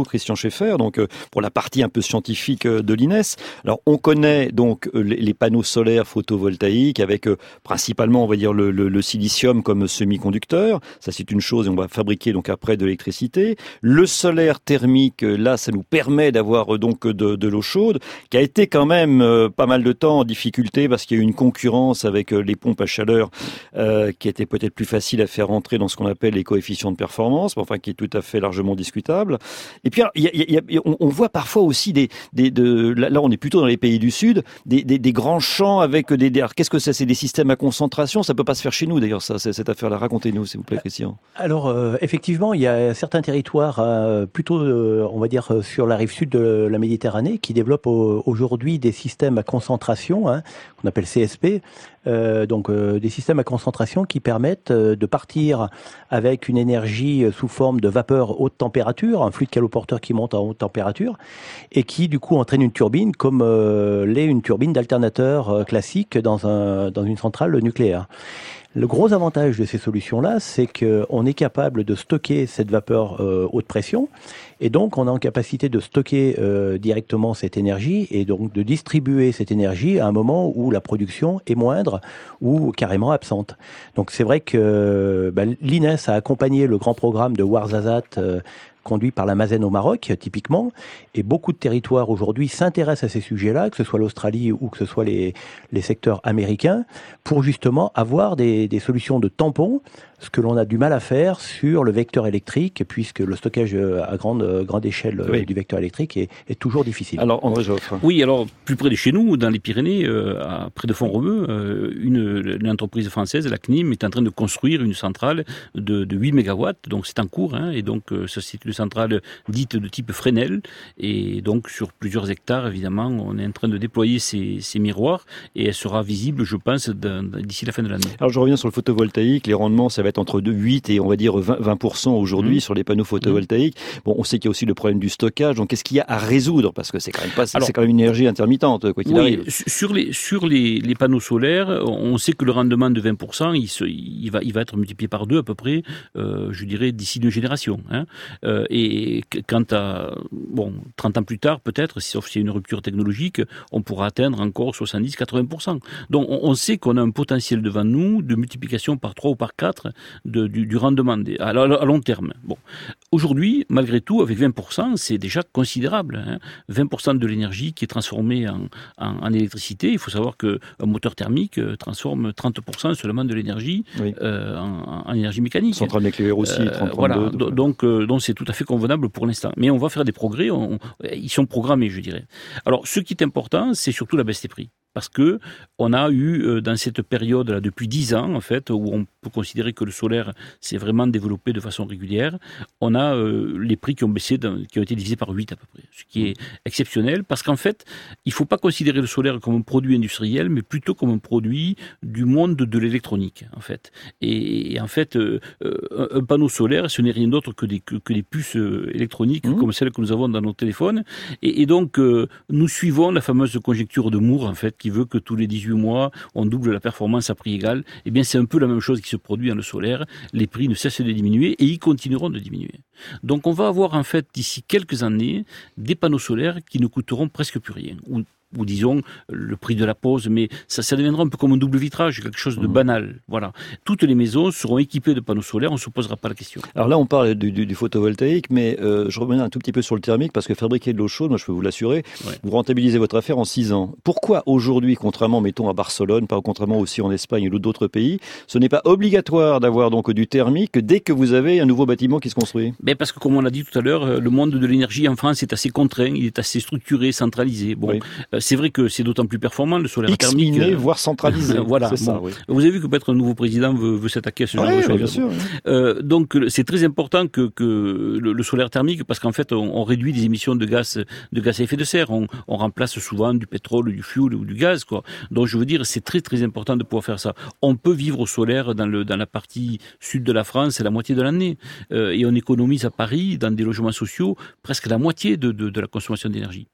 Christian Schaeffer, donc pour la partie un peu scientifique de l'I N E S. Alors on connaît donc les, les panneaux solaires photovoltaïques avec euh, principalement, on va dire, le, le, le silicium comme semi-conducteur. Ça c'est une chose et on va fabriquer donc après de l'électricité. Le solaire thermique, là, ça nous permet d'avoir donc de, de l'eau chaude, qui a été quand même euh, pas mal de temps en difficulté parce qu'il y a eu une concurrence avec euh, les pompes à chaleur euh, qui était peut-être plus facile à faire entrer dans ce qu'on appelle les coefficients de performance, mais enfin qui est tout à fait largement discutable. Et puis il y a, il y a, on, on voit parfois aussi des, des de, là, là on est plutôt dans les pays du Sud, des, des, des grands champs avec des, des alors, qu'est-ce que ça, c'est des systèmes à concentration? Ça peut pas se faire chez nous d'ailleurs, ça, cette affaire-là. Racontez-nous, s'il vous plaît, Christian. Alors euh, effectivement, il y a certains territoires euh, plutôt, euh, on va dire, sur la rive sud de la Méditerranée qui développent euh, aujourd'hui des systèmes à concentration, hein, qu'on appelle C S P. Euh, donc euh, des systèmes à concentration qui permettent euh, de partir avec une énergie euh, sous forme de vapeur haute température, un fluide caloporteur qui monte en haute température et qui du coup entraîne une turbine comme euh, l'est une turbine d'alternateur euh, classique dans, un, dans une centrale nucléaire. Le gros avantage de ces solutions-là, c'est qu'on est capable de stocker cette vapeur euh, haute pression et donc on est en capacité de stocker euh, directement cette énergie et donc de distribuer cette énergie à un moment où la production est moindre ou carrément absente. Donc c'est vrai que bah, l'I N E S a accompagné le grand programme de Ouarzazate euh, conduit par la Mazen au Maroc, typiquement, et beaucoup de territoires aujourd'hui s'intéressent à ces sujets-là, que ce soit l'Australie ou que ce soit les, les secteurs américains, pour justement avoir des, des solutions de tampon, ce que l'on a du mal à faire sur le vecteur électrique, puisque le stockage à grande, grande échelle oui. du vecteur électrique est, est toujours difficile. Alors, André Joffre. Oui, alors, plus près de chez nous, dans les Pyrénées, euh, à, près de Font-Romeu, euh, une, une entreprise française, la C N I M, est en train de construire une centrale de, de huit mégawatts, donc c'est en cours, hein, et donc euh, ça c'est une centrale dite de type Fresnel, et donc sur plusieurs hectares, évidemment, on est en train de déployer ces, ces miroirs, et elle sera visible, je pense, d'ici la fin de l'année. Alors je reviens sur le photovoltaïque, les rendements, ça va être entre huit et on va dire vingt pour cent aujourd'hui mmh. sur les panneaux photovoltaïques. Bon, on sait qu'il y a aussi le problème du stockage, donc qu'est-ce qu'il y a à résoudre? Parce que c'est quand même pas, Alors, c'est quand même une énergie intermittente, quoi qu'il oui, arrive. Sur les, sur les, les panneaux solaires, on sait que le rendement de vingt pour cent, il, se, il, va, il va être multiplié par deux à peu près, euh, je dirais, d'ici une génération. Hein. Euh, et quant à, bon, trente ans plus tard, peut-être, sauf s'il y a une rupture technologique, on pourra atteindre encore soixante-dix à quatre-vingts pour cent. Donc on, on sait qu'on a un potentiel devant nous de multiplication par trois ou par quatre de, du, du rendement des, à, à long terme. Bon. Aujourd'hui, malgré tout, avec vingt pour cent, c'est déjà considérable. Hein. vingt pour cent de l'énergie qui est transformée en, en, en électricité. Il faut savoir qu'un moteur thermique transforme trente pour cent seulement de l'énergie oui. euh, en, en énergie mécanique. Centrale nucléaire aussi, euh, trente, voilà. trente-deux. Donc, euh, donc c'est tout à fait convenable pour l'instant. Mais on va faire des progrès. On, on, ils sont programmés, je dirais. Alors, ce qui est important, c'est surtout la baisse des prix. Parce que on a eu euh, dans cette période là depuis dix ans en fait où on peut considérer que le solaire s'est vraiment développé de façon régulière, on a euh, les prix qui ont baissé, dans, qui ont été divisés par huit à peu près, ce qui est exceptionnel parce qu'en fait il faut pas considérer le solaire comme un produit industriel mais plutôt comme un produit du monde de l'électronique en fait. Et, et en fait euh, un panneau solaire ce n'est rien d'autre que des que, que des puces électroniques mmh. comme celles que nous avons dans nos téléphones et, et donc euh, nous suivons la fameuse conjecture de Moore en fait qui veut que tous les dix-huit mois, on double la performance à prix égal, eh bien c'est un peu la même chose qui se produit dans le solaire. Les prix ne cessent de diminuer et ils continueront de diminuer. Donc on va avoir en fait d'ici quelques années des panneaux solaires qui ne coûteront presque plus rien, ou ou disons le prix de la pose, mais ça, ça deviendra un peu comme un double vitrage, quelque chose de mmh. banal. Voilà. Toutes les maisons seront équipées de panneaux solaires, on ne se posera pas la question. Alors là, on parle du, du, du photovoltaïque, mais euh, je reviens un tout petit peu sur le thermique, parce que fabriquer de l'eau chaude, moi je peux vous l'assurer, ouais. vous rentabilisez votre affaire en six ans. Pourquoi aujourd'hui, contrairement, mettons, à Barcelone, pas contrairement aussi en Espagne ou d'autres pays, ce n'est pas obligatoire d'avoir donc du thermique dès que vous avez un nouveau bâtiment qui se construit? Ben parce que comme on l'a dit tout à l'heure, le monde de l'énergie en France est assez contraint, il est assez structuré, centralisé. Bon. Oui. C'est vrai que c'est d'autant plus performant le solaire thermique. X-miné, voire centralisé. Voilà. Bon. Ça, oui. Vous avez vu que peut-être un nouveau président veut, veut s'attaquer à ce genre oui, de choses. Bien sûr. Oui. Euh, donc c'est très important que, que le, le solaire thermique, parce qu'en fait on, on réduit les émissions de gaz, de gaz à effet de serre. On, on remplace souvent du pétrole, du fioul ou du gaz, quoi. Donc je veux dire, c'est très très important de pouvoir faire ça. On peut vivre au solaire dans, le, dans la partie sud de la France la moitié de l'année, euh, et on économise à Paris dans des logements sociaux presque la moitié de, de, de la consommation d'énergie.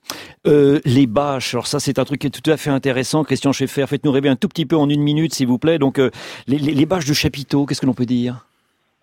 Euh, les bâches, alors ça c'est un truc qui est tout à fait intéressant. Christian Schaeffer, faites-nous rêver un tout petit peu en une minute s'il vous plaît. Donc euh, les, les, les bâches de chapiteaux, qu'est-ce que l'on peut dire?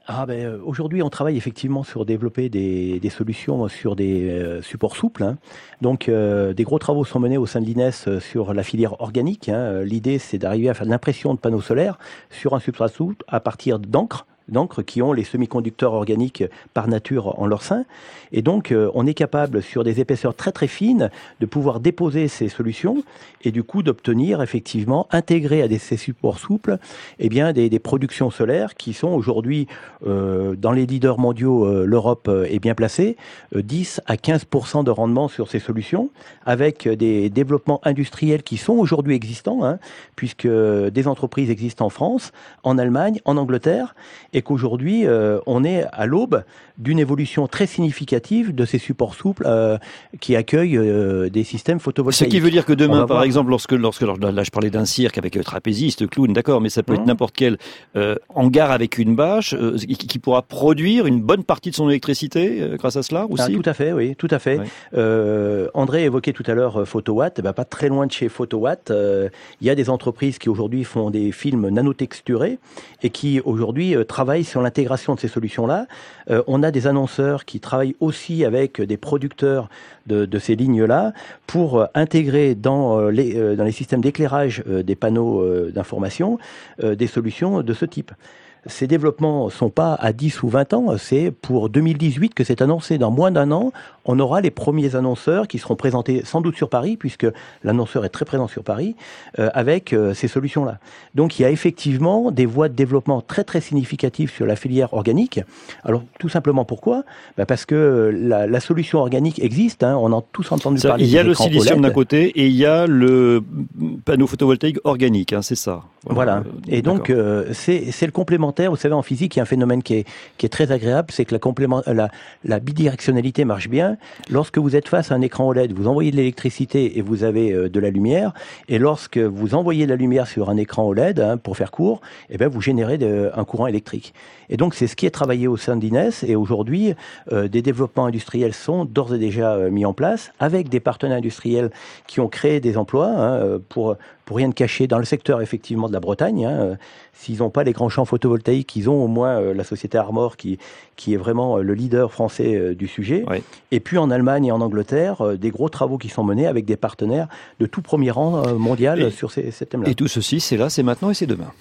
Ah ben, aujourd'hui, on travaille effectivement sur développer des, des solutions sur des euh, supports souples. Hein. Donc, euh, des gros travaux sont menés au sein de l'I N E S sur la filière organique. Hein. L'idée, c'est d'arriver à faire de l'impression de panneaux solaires sur un substrat souple à partir d'encre. d'encre qui ont les semi-conducteurs organiques par nature en leur sein. Et donc, euh, on est capable, sur des épaisseurs très très fines, de pouvoir déposer ces solutions et du coup d'obtenir effectivement, intégrés à des, ces supports souples, eh bien, des, des productions solaires qui sont aujourd'hui, euh, dans les leaders mondiaux, euh, l'Europe euh, est bien placée, euh, dix à quinze pour cent de rendement sur ces solutions, avec des développements industriels qui sont aujourd'hui existants, hein, puisque des entreprises existent en France, en Allemagne, en Angleterre, et qu'aujourd'hui, euh, on est à l'aube d'une évolution très significative de ces supports souples euh, qui accueillent euh, des systèmes photovoltaïques. Ce qui veut dire que demain, par voir... exemple, lorsque, lorsque là je parlais d'un cirque avec trapéziste, clown, d'accord, mais ça peut mmh. être n'importe quel euh, hangar avec une bâche euh, qui, qui pourra produire une bonne partie de son électricité euh, grâce à cela aussi. Ah, tout à fait, oui, tout à fait. Ouais. Euh, André évoquait tout à l'heure Photowatt, ben, pas très loin de chez Photowatt, il euh, y a des entreprises qui aujourd'hui font des films nanotexturés et qui aujourd'hui euh, travaillent sur l'intégration de ces solutions-là. Euh, on a des annonceurs qui travaillent aussi avec des producteurs de, de ces lignes-là pour euh, intégrer dans, euh, les, euh, dans les systèmes d'éclairage euh, des panneaux euh, d'information euh, des solutions de ce type. Ces développements ne sont pas à dix ou vingt ans, c'est pour deux mille dix-huit que c'est annoncé. Dans moins d'un an, on aura les premiers annonceurs qui seront présentés sans doute sur Paris, puisque l'annonceur est très présent sur Paris, euh, avec euh, ces solutions-là. Donc il y a effectivement des voies de développement très très significatives sur la filière organique. Alors tout simplement pourquoi ? Ben parce que la, la solution organique existe, hein, on a tous entendu ça, parler. Il y a le silicium d'un côté et il y a le panneau photovoltaïque organique, hein, c'est ça. Voilà. Euh, et donc euh, c'est, c'est le complément. Vous savez, en physique, il y a un phénomène qui est, qui est très agréable, c'est que la, complément, la, la bidirectionnalité marche bien. Lorsque vous êtes face à un écran O L E D, vous envoyez de l'électricité et vous avez euh, de la lumière. Et lorsque vous envoyez de la lumière sur un écran O L E D, hein, pour faire court, eh bien, vous générez de, un courant électrique. Et donc, c'est ce qui est travaillé au sein d'I N E S. Et aujourd'hui, euh, des développements industriels sont d'ores et déjà euh, mis en place, avec des partenaires industriels qui ont créé des emplois, hein, pour... pour rien de cacher, dans le secteur effectivement de la Bretagne, hein, euh, s'ils n'ont pas les grands champs photovoltaïques, ils ont au moins euh, la société Armor qui, qui est vraiment euh, le leader français euh, du sujet. Oui. Et puis en Allemagne et en Angleterre, euh, des gros travaux qui sont menés avec des partenaires de tout premier rang euh, mondial et, sur ces, ces thèmes-là. Et tout ceci, c'est là, c'est maintenant et c'est demain.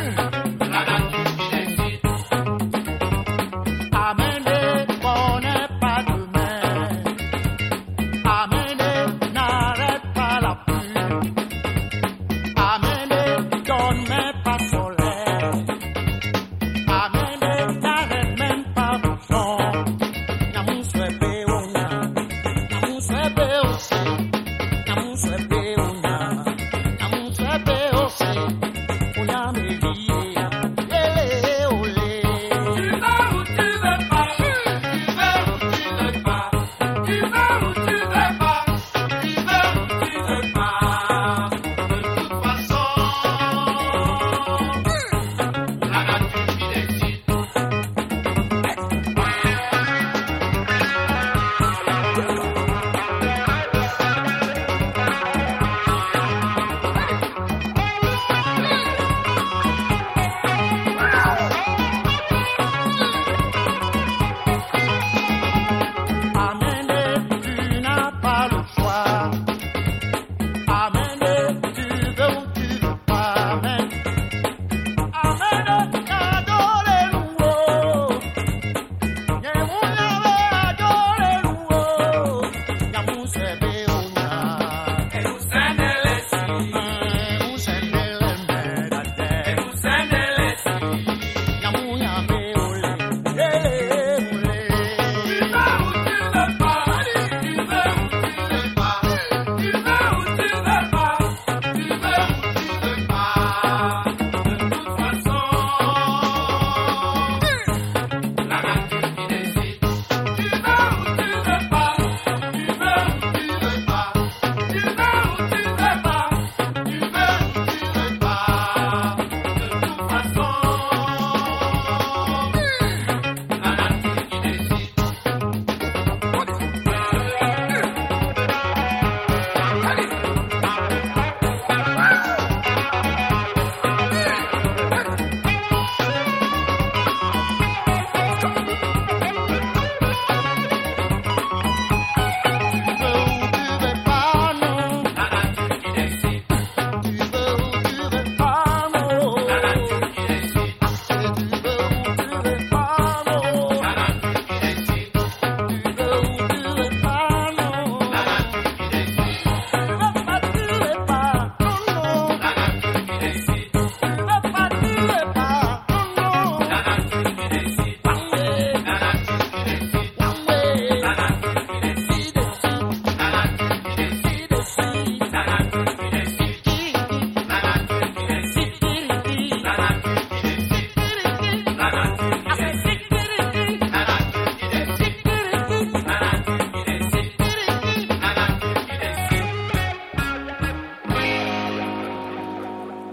Amende pone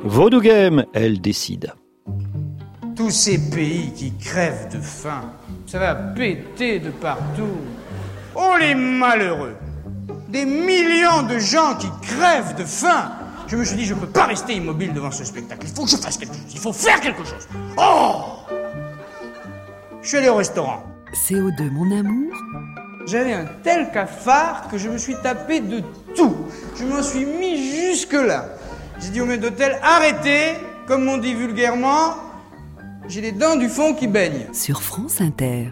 Vodou Game, elle décide. Tous ces pays qui crèvent de faim, ça va péter de partout. Oh les malheureux! Des millions de gens qui crèvent de faim. Je me suis dit, je ne peux pas rester immobile devant ce spectacle. Il faut que je fasse quelque chose. Il faut faire quelque chose. Oh! Je suis allé au restaurant. C O deux, mon amour. J'avais un tel cafard que je me suis tapé de tout. Je m'en suis mis jusque-là. J'ai dit au maître d'hôtel, arrêtez, comme on dit vulgairement, j'ai les dents du fond qui baignent. Sur France Inter.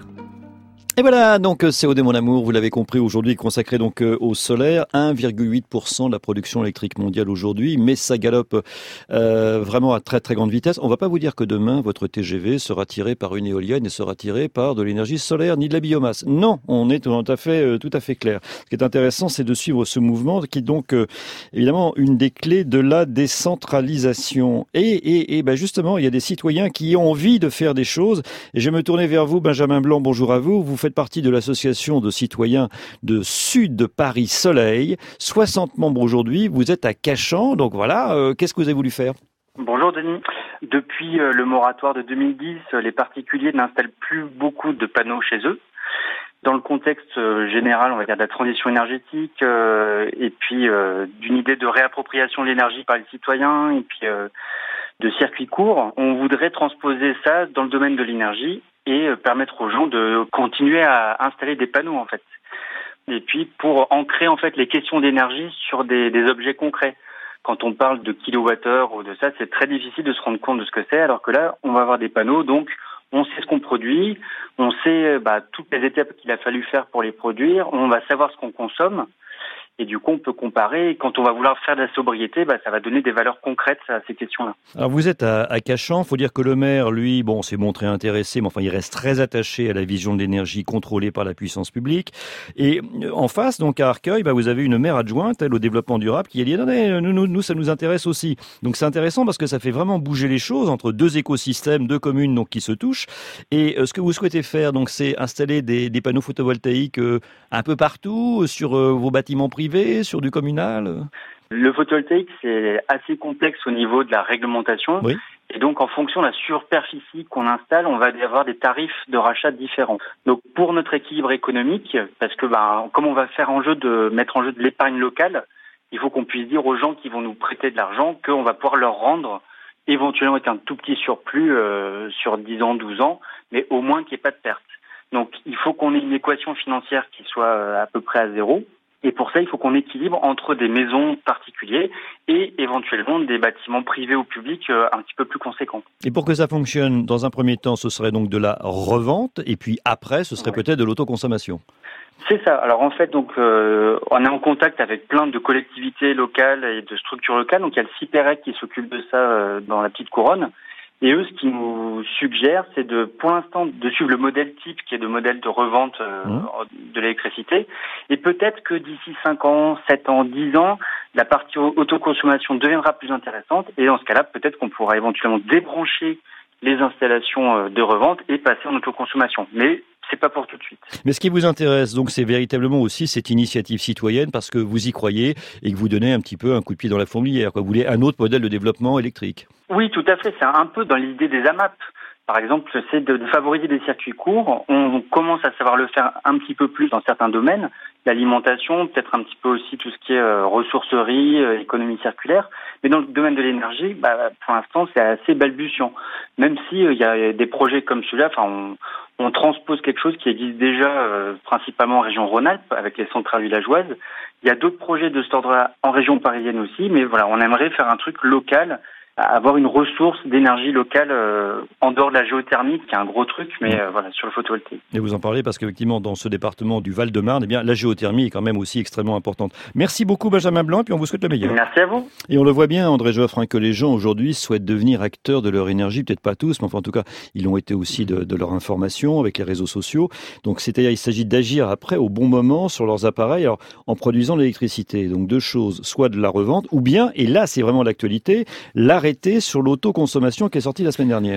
Et voilà, donc C O deux mon amour, vous l'avez compris, aujourd'hui consacré donc au solaire, un virgule huit pour cent de la production électrique mondiale aujourd'hui, mais ça galope euh, vraiment à très très grande vitesse. On va pas vous dire que demain votre T G V sera tiré par une éolienne et sera tiré par de l'énergie solaire ni de la biomasse. Non, on est tout à fait euh, tout à fait clair. Ce qui est intéressant, c'est de suivre ce mouvement qui est donc euh, évidemment une des clés de la décentralisation. Et et et ben justement, il y a des citoyens qui ont envie de faire des choses. Et je vais me tourner vers vous, Benjamin Blanc. Bonjour à vous. Vous faites partie de l'association de citoyens de Sud de Paris Soleil. soixante membres aujourd'hui. Vous êtes à Cachan. Donc voilà, euh, qu'est-ce que vous avez voulu faire ? Bonjour Denis. Depuis euh, le moratoire de deux mille dix, euh, les particuliers n'installent plus beaucoup de panneaux chez eux. Dans le contexte euh, général, on va dire, de la transition énergétique euh, et puis euh, d'une idée de réappropriation de l'énergie par les citoyens et puis euh, de circuits courts, on voudrait transposer ça dans le domaine de l'énergie et permettre aux gens de continuer à installer des panneaux en fait. Et puis pour ancrer en fait les questions d'énergie sur des, des objets concrets. Quand on parle de kilowattheures ou de ça, c'est très difficile de se rendre compte de ce que c'est, alors que là, on va avoir des panneaux, donc on sait ce qu'on produit, on sait bah, toutes les étapes qu'il a fallu faire pour les produire, on va savoir ce qu'on consomme. Et du coup, on peut comparer. Et quand on va vouloir faire de la sobriété, bah, ça va donner des valeurs concrètes à ces questions-là. Alors, vous êtes à, à Cachan. Il faut dire que le maire, lui, bon, s'est montré intéressé, mais enfin, il reste très attaché à la vision de l'énergie contrôlée par la puissance publique. Et en face, donc à Arcueil, bah, vous avez une maire adjointe, elle, au développement durable, qui a dit, attendez, nous, nous, nous, ça nous intéresse aussi. Donc, c'est intéressant parce que ça fait vraiment bouger les choses entre deux écosystèmes, deux communes, donc, qui se touchent. Et euh, ce que vous souhaitez faire, donc, c'est installer des, des panneaux photovoltaïques euh, un peu partout, sur euh, vos bâtiments privés, sur du communal? Le photovoltaïque, c'est assez complexe au niveau de la réglementation. Oui. Et donc, en fonction de la superficie qu'on installe, on va avoir des tarifs de rachat différents. Donc, pour notre équilibre économique, parce que bah, comme on va faire en jeu de mettre en jeu de l'épargne locale, il faut qu'on puisse dire aux gens qui vont nous prêter de l'argent qu'on va pouvoir leur rendre éventuellement avec un tout petit surplus euh, sur dix ans, douze ans, mais au moins qu'il n'y ait pas de perte. Donc, il faut qu'on ait une équation financière qui soit à peu près à zéro. Et pour ça, il faut qu'on équilibre entre des maisons particuliers et éventuellement des bâtiments privés ou publics un petit peu plus conséquents. Et pour que ça fonctionne, dans un premier temps, ce serait donc de la revente, et puis après, ce serait ouais. peut-être de l'autoconsommation. C'est ça. Alors en fait, donc euh, on est en contact avec plein de collectivités locales et de structures locales. Donc il y a le CIPEREC qui s'occupe de ça euh, dans la petite couronne. Et eux, ce qu'ils nous suggèrent, c'est de, pour l'instant, de suivre le modèle type, qui est le modèle de revente euh, mmh. de l'électricité. Et peut-être que d'ici cinq ans, sept ans, dix ans, la partie autoconsommation deviendra plus intéressante. Et dans ce cas-là, peut-être qu'on pourra éventuellement débrancher les installations de revente et passer en autoconsommation. Mais c'est pas pour tout de suite. Mais ce qui vous intéresse, donc, c'est véritablement aussi cette initiative citoyenne parce que vous y croyez et que vous donnez un petit peu un coup de pied dans la fourmilière, quoi. Vous voulez un autre modèle de développement électrique. Oui, tout à fait. C'est un peu dans l'idée des A M A P. Par exemple, c'est de favoriser des circuits courts. On commence à savoir le faire un petit peu plus dans certains domaines. L'alimentation, peut-être un petit peu aussi tout ce qui est euh, ressourcerie, euh, économie circulaire. Mais dans le domaine de l'énergie, bah, pour l'instant, c'est assez balbutiant. Même si il euh, y a des projets comme celui-là, enfin, on, on transpose quelque chose qui existe déjà euh, principalement en région Rhône-Alpes avec les centrales villageoises. Il y a d'autres projets de cet ordre-là en région parisienne aussi, mais voilà, on aimerait faire un truc local, avoir une ressource d'énergie locale euh, en dehors de la géothermie, qui est un gros truc, mais euh, voilà, sur le photovoltaïque. Et vous en parlez parce qu'effectivement, dans ce département du Val-de-Marne, eh bien, la géothermie est quand même aussi extrêmement importante. Merci beaucoup, Benjamin Blanc, puis on vous souhaite le meilleur. Merci à vous. Et on le voit bien, André Joffre, hein, que les gens aujourd'hui souhaitent devenir acteurs de leur énergie, peut-être pas tous, mais enfin, en tout cas, ils l'ont été aussi de, de leur information avec les réseaux sociaux. Donc, c'est-à-dire, il s'agit d'agir après, au bon moment, sur leurs appareils, alors, en produisant de l'électricité. Donc, deux choses, soit de la revente, ou bien, et là, c'est vraiment l'actualité, l'arrêter sur l'auto consommation qui est sortie la semaine dernière.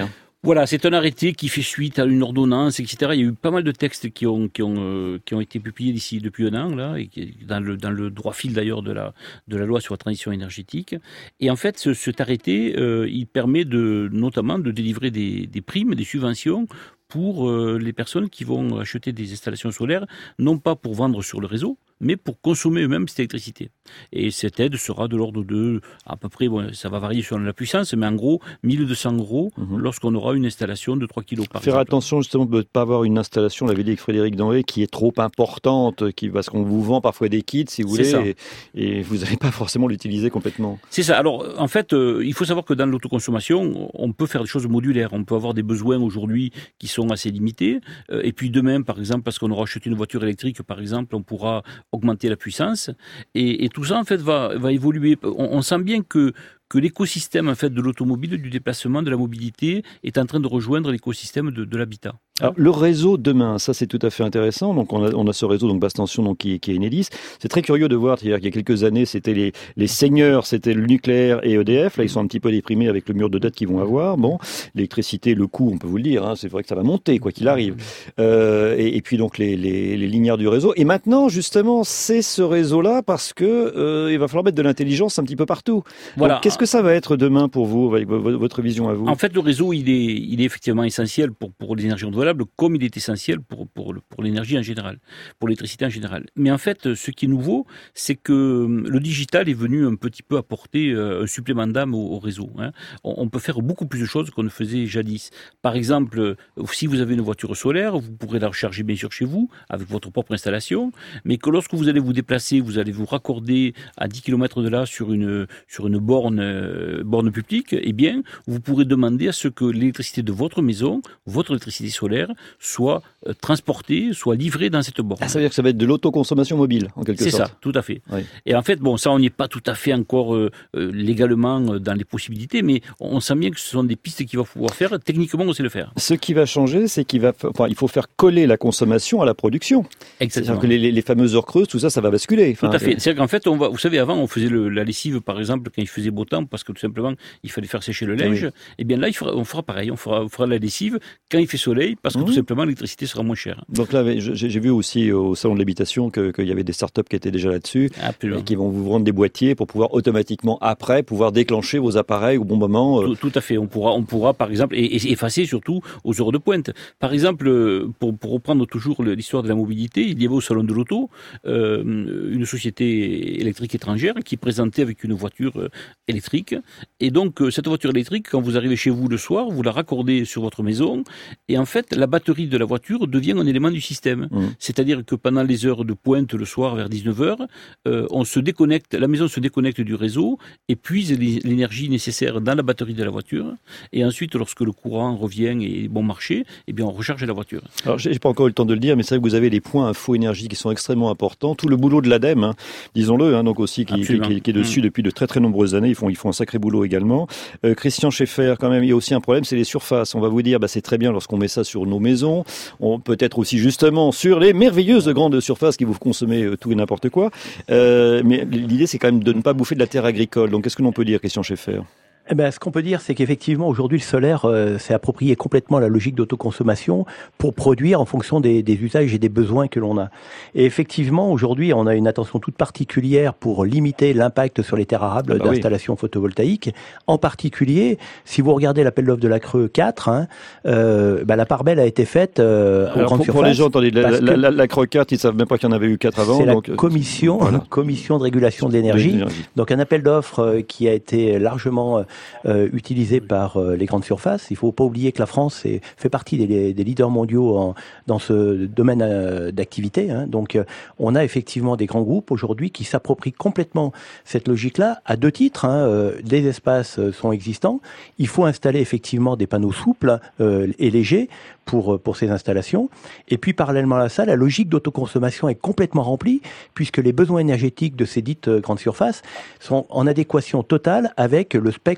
Voilà, c'est un arrêté qui fait suite à une ordonnance, et cetera. Il y a eu pas mal de textes qui ont qui ont euh, qui ont été publiés d'ici depuis un an là, et qui, dans le dans le droit fil d'ailleurs de la de la loi sur la transition énergétique. Et en fait, ce, cet arrêté, euh, il permet de notamment de délivrer des, des primes, des subventions pour euh, les personnes qui vont acheter des installations solaires, non pas pour vendre sur le réseau, mais pour consommer eux-mêmes cette électricité. Et cette aide sera de l'ordre de, à peu près, bon, ça va varier selon la puissance, mais en gros, mille deux cents euros mmh. lorsqu'on aura une installation de trois kilos par Faire exemple. attention justement de ne pas avoir une installation, l'avait dit avec Frédéric Danvé, qui est trop importante, qui, parce qu'on vous vend parfois des kits, si vous voulez, et, et vous n'allez pas forcément l'utiliser complètement. C'est ça. Alors, en fait, euh, il faut savoir que dans l'autoconsommation, on peut faire des choses modulaires. On peut avoir des besoins aujourd'hui qui sont assez limités. Euh, et puis demain, par exemple, parce qu'on aura acheté une voiture électrique, par exemple, on pourra augmenter la puissance. Et, et tout ça, en fait, va, va évoluer. On, on sent bien que que l'écosystème en fait de l'automobile, du déplacement, de la mobilité est en train de rejoindre l'écosystème de, de l'habitat. Alors, le réseau demain, ça c'est tout à fait intéressant. Donc on a, on a ce réseau donc basse tension donc qui, qui est Enedis. C'est très curieux de voir. C'est-à-dire qu'il y a quelques années, c'était les les seigneurs, c'était le nucléaire et E D F. Là, ils sont un petit peu déprimés avec le mur de dette qu'ils vont avoir. Bon, l'électricité, le coût, on peut vous le dire. Hein, c'est vrai que ça va monter quoi qu'il arrive. Euh, et, et puis donc les, les les lignards du réseau. Et maintenant, justement, c'est ce réseau-là parce que euh, il va falloir mettre de l'intelligence un petit peu partout. Voilà. Donc, qu'est-ce que ça va être demain pour vous, avec votre vision à vous? En fait, le réseau, il est il est effectivement essentiel pour pour l'énergie renouvelable, comme il est essentiel pour, pour, pour l'énergie en général, pour l'électricité en général. Mais en fait, ce qui est nouveau, c'est que le digital est venu un petit peu apporter un supplément d'âme au, au réseau. Hein. On, on peut faire beaucoup plus de choses qu'on ne faisait jadis. Par exemple, si vous avez une voiture solaire, vous pourrez la recharger bien sûr chez vous, avec votre propre installation, mais que lorsque vous allez vous déplacer, vous allez vous raccorder à dix kilomètres de là sur une, sur une borne, euh, borne publique, eh bien, vous pourrez demander à ce que l'électricité de votre maison, votre électricité solaire, soit euh, transportée, soit livrée dans cette borne. Ah, ça veut dire que ça va être de l'autoconsommation mobile, en quelque C'est sorte. C'est ça, tout à fait. Oui. Et en fait, bon, ça, on n'y est pas tout à fait encore euh, euh, légalement euh, dans les possibilités, mais on sent bien que ce sont des pistes qu'il va pouvoir faire. Techniquement, on sait le faire. Ce qui va changer, c'est qu'il va, enfin, il faut faire coller la consommation à la production. Exactement. C'est-à-dire que les, les, les fameuses heures creuses, tout ça, ça va basculer. Enfin, tout à fait. et... C'est-à-dire qu'en fait, on va, vous savez, avant, on faisait le, la lessive, par exemple, quand il faisait beau temps, parce que tout simplement, il fallait faire sécher le linge. Oui. Et bien là, il fera, on fera pareil. On fera, on fera la lessive quand il fait soleil, parce que mmh. tout simplement, l'électricité sera moins chère. Donc là, j'ai vu aussi au salon de l'habitation qu'il que y avait des startups qui étaient déjà là-dessus, Absolument. et qui vont vous vendre des boîtiers pour pouvoir automatiquement, après, pouvoir déclencher vos appareils au bon moment. Tout, tout à fait. On pourra, on pourra, par exemple, et, et effacer surtout aux heures de pointe. Par exemple, pour, pour reprendre toujours l'histoire de la mobilité, il y avait au salon de l'auto euh, une société électrique étrangère qui présentait avec une voiture électrique. Et donc, cette voiture électrique, quand vous arrivez chez vous le soir, vous la raccordez sur votre maison, et en fait, la batterie de la voiture devient un élément du système. Mmh. C'est-à-dire que pendant les heures de pointe le soir vers dix-neuf heures, euh, on se déconnecte, la maison se déconnecte du réseau, épuise l'énergie nécessaire dans la batterie de la voiture, et ensuite, lorsque le courant revient et bon marché, eh bien, on recharge la voiture. Alors, j'ai pas encore eu le temps de le dire, mais c'est vrai que vous avez les points info énergie qui sont extrêmement importants. Tout le boulot de l'ADEME, hein, disons-le, hein, donc aussi qui, qui, qui, qui est dessus mmh. depuis de très très nombreuses années. Ils font, ils font un sacré boulot également. Euh, Christian Schaeffer, quand même, il y a aussi un problème, c'est les surfaces. On va vous dire, bah, c'est très bien lorsqu'on met ça sur nos maisons. On peut être aussi justement sur les merveilleuses grandes surfaces qui vous consommez euh, tout et n'importe quoi. Euh, mais l'idée, c'est quand même de ne pas bouffer de la terre agricole. Donc, qu'est-ce que l'on peut dire, Christian Schaeffer ? Eh ben, ce qu'on peut dire, c'est qu'effectivement, aujourd'hui, le solaire euh, s'est approprié complètement la logique d'autoconsommation pour produire en fonction des, des usages et des besoins que l'on a. Et effectivement, aujourd'hui, on a une attention toute particulière pour limiter l'impact sur les terres arables ah, d'installations oui. photovoltaïques. En particulier, si vous regardez l'appel d'offre de la Creux quatre, hein, euh, bah, la part belle a été faite euh, aux grandes pour, surfaces. Pour les gens, attendez, la, la, la, la Creux quatre, ils ne savent même pas qu'il y en avait eu quatre avant. C'est donc, la commission, voilà. commission de régulation de l'énergie. Donc un appel d'offres euh, qui a été largement euh, Euh, utilisé par euh, les grandes surfaces. Il ne faut pas oublier que la France est, fait partie des, des leaders mondiaux en, dans ce domaine euh, d'activité. Hein. Donc, euh, on a effectivement des grands groupes aujourd'hui qui s'approprient complètement cette logique-là à deux titres. Hein. Euh, les espaces sont existants. Il faut installer effectivement des panneaux souples euh, et légers pour pour ces installations. Et puis, parallèlement à ça, la logique d'autoconsommation est complètement remplie puisque les besoins énergétiques de ces dites grandes surfaces sont en adéquation totale avec le spectre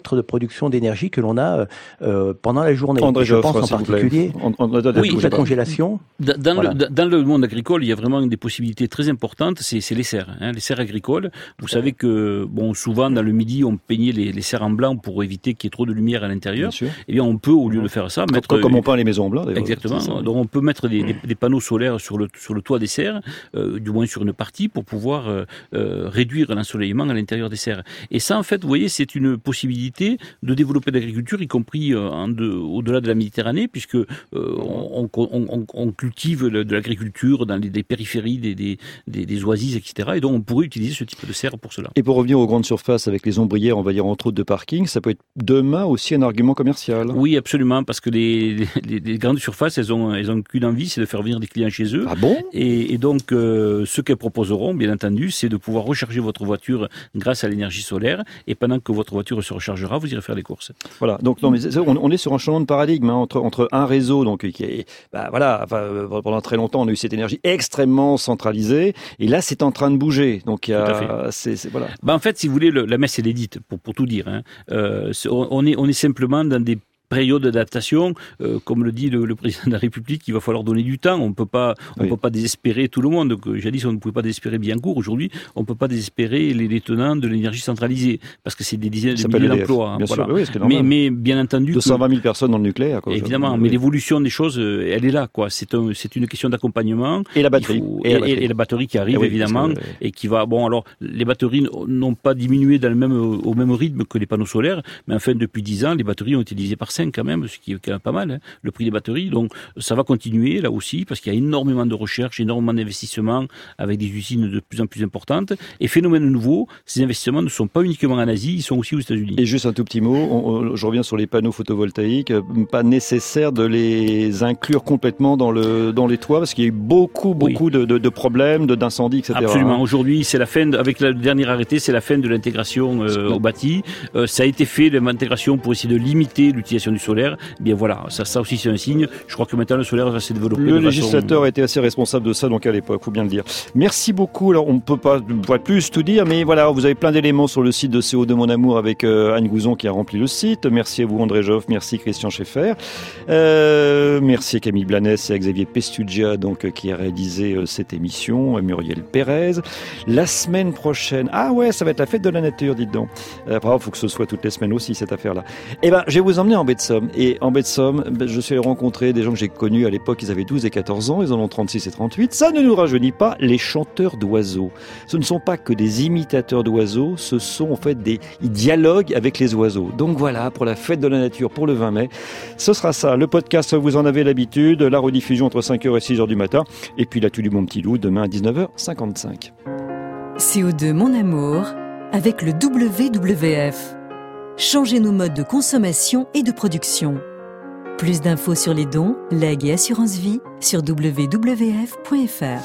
spectre de production d'énergie que l'on a euh, pendant la journée. André Je Joffre, pense en particulier on, on, on, oui, la congélation. Dans, dans, voilà. le, dans le monde agricole, il y a vraiment des possibilités très importantes, c'est, c'est les serres, hein, les serres agricoles. Vous savez que, bon, souvent dans le midi, on peignait les, les serres en blanc pour éviter qu'il y ait trop de lumière à l'intérieur. Eh bien, on peut, au lieu de faire ça, mettre... Comme, comme on peint les maisons en blanc, d'ailleurs. Exactement. Donc, on peut mettre des, des, des panneaux solaires sur le, sur le toit des serres, euh, du moins sur une partie, pour pouvoir euh, euh, réduire l'ensoleillement à l'intérieur des serres. Et ça, en fait, vous voyez, c'est une possibilité de développer l'agriculture, y compris euh, en de, au-delà de la Méditerranée, puisque euh, on, on, on, on cultive de l'agriculture dans les, les périphéries des, des, des, des oasis, et cetera. Et donc, on pourrait utiliser ce type de serre pour cela. Et pour revenir aux grandes surfaces avec les ombrières, on va dire entre autres de parking, ça peut être demain aussi un argument commercial. Oui, absolument, parce que les, les, les grandes surfaces, elles ont, elles ont qu'une envie, c'est de faire venir des clients chez eux. Ah bon ? Et, et donc, euh, ce qu'elles proposeront, bien entendu, c'est de pouvoir recharger votre voiture grâce à l'énergie solaire. Et pendant que votre voiture se rechargera, vous irez faire des courses. Voilà. Donc, non, mais on, on est sur un changement de paradigme hein, entre entre un réseau, donc qui est, bah voilà, enfin, pendant très longtemps, on a eu cette énergie extrêmement centralisée, et là, c'est en train de bouger. Donc, il y a, c'est, c'est voilà. Bah, en fait, si vous voulez, le, la messe elle est dite, pour pour tout dire. Hein. Euh, on est on est simplement dans des période d'adaptation, euh, comme le dit le, le président de la République, il va falloir donner du temps. On peut pas, on oui. peut pas désespérer tout le monde. Donc, jadis, on ne pouvait pas désespérer Biancourt. Aujourd'hui, on peut pas désespérer les, les tenants de l'énergie centralisée, parce que c'est des dizaines de milliers d'emplois. Hein, voilà. Oui, mais, mais bien entendu, deux cent vingt mille personnes dans le nucléaire. Quoi, évidemment, oui. mais l'évolution des choses, elle est là. Quoi. C'est un, c'est une question d'accompagnement. Et la batterie. Faut, et, et, la batterie. et la batterie qui arrive, oui, évidemment, que, et qui va. Bon, alors, les batteries n'ont pas diminué dans le même, au même rythme que les panneaux solaires, mais enfin, depuis dix ans, les batteries ont été divisées par cinq quand même, ce qui est quand même pas mal, hein, le prix des batteries. Donc, ça va continuer, là aussi, parce qu'il y a énormément de recherche, énormément d'investissements avec des usines de plus en plus importantes. Et phénomène nouveau, ces investissements ne sont pas uniquement en Asie, ils sont aussi aux États-Unis. Et juste un tout petit mot, on, on, je reviens sur les panneaux photovoltaïques, pas nécessaire de les inclure complètement dans, le, dans les toits, parce qu'il y a eu beaucoup, beaucoup oui. de, de, de problèmes, de, d'incendies, et cetera. Absolument. Aujourd'hui, c'est la fin, de, avec le dernier arrêté, c'est la fin de l'intégration euh, au bâti. Euh, ça a été fait, l'intégration, pour essayer de limiter l'utilisation du solaire. Bien voilà, ça, ça aussi c'est un signe. Je crois que maintenant le solaire va se développer. Le de législateur façon... a été assez responsable de ça donc à l'époque, faut bien le dire. Merci beaucoup. Alors on ne peut pas plus tout dire, mais voilà, vous avez plein d'éléments sur le site de C O deux Mon Amour avec euh, Anne Gouzon qui a rempli le site. Merci à vous André Joffre, merci Christian Schaeffer, euh, merci à Camille Blanes et à Xavier Pestugia donc qui a réalisé euh, cette émission, à Muriel Pérez. La semaine prochaine, ah ouais, ça va être la fête de la nature, dites donc. Euh, après, il faut que ce soit toutes les semaines aussi cette affaire-là. Eh ben, je vais vous emmener en baie de Somme et en baie de Somme, je suis allé rencontrer des gens que j'ai connus à l'époque, ils avaient douze et quatorze ans, ils en ont trente-six et trente-huit. Ça ne nous rajeunit pas, les chanteurs d'oiseaux. Ce ne sont pas que des imitateurs d'oiseaux, ce sont en fait des ils dialoguent avec les oiseaux. Donc voilà, pour la fête de la nature, pour le vingt mai, ce sera ça. Le podcast, vous en avez l'habitude, la rediffusion entre cinq heures et six heures du matin, et puis l'actu du Mon Petit Loup, demain à dix-neuf heures cinquante-cinq. C O deux Mon Amour, avec le W W F. Changez nos modes de consommation et de production. Plus d'infos sur les dons, legs et assurance vie sur w w w point f r.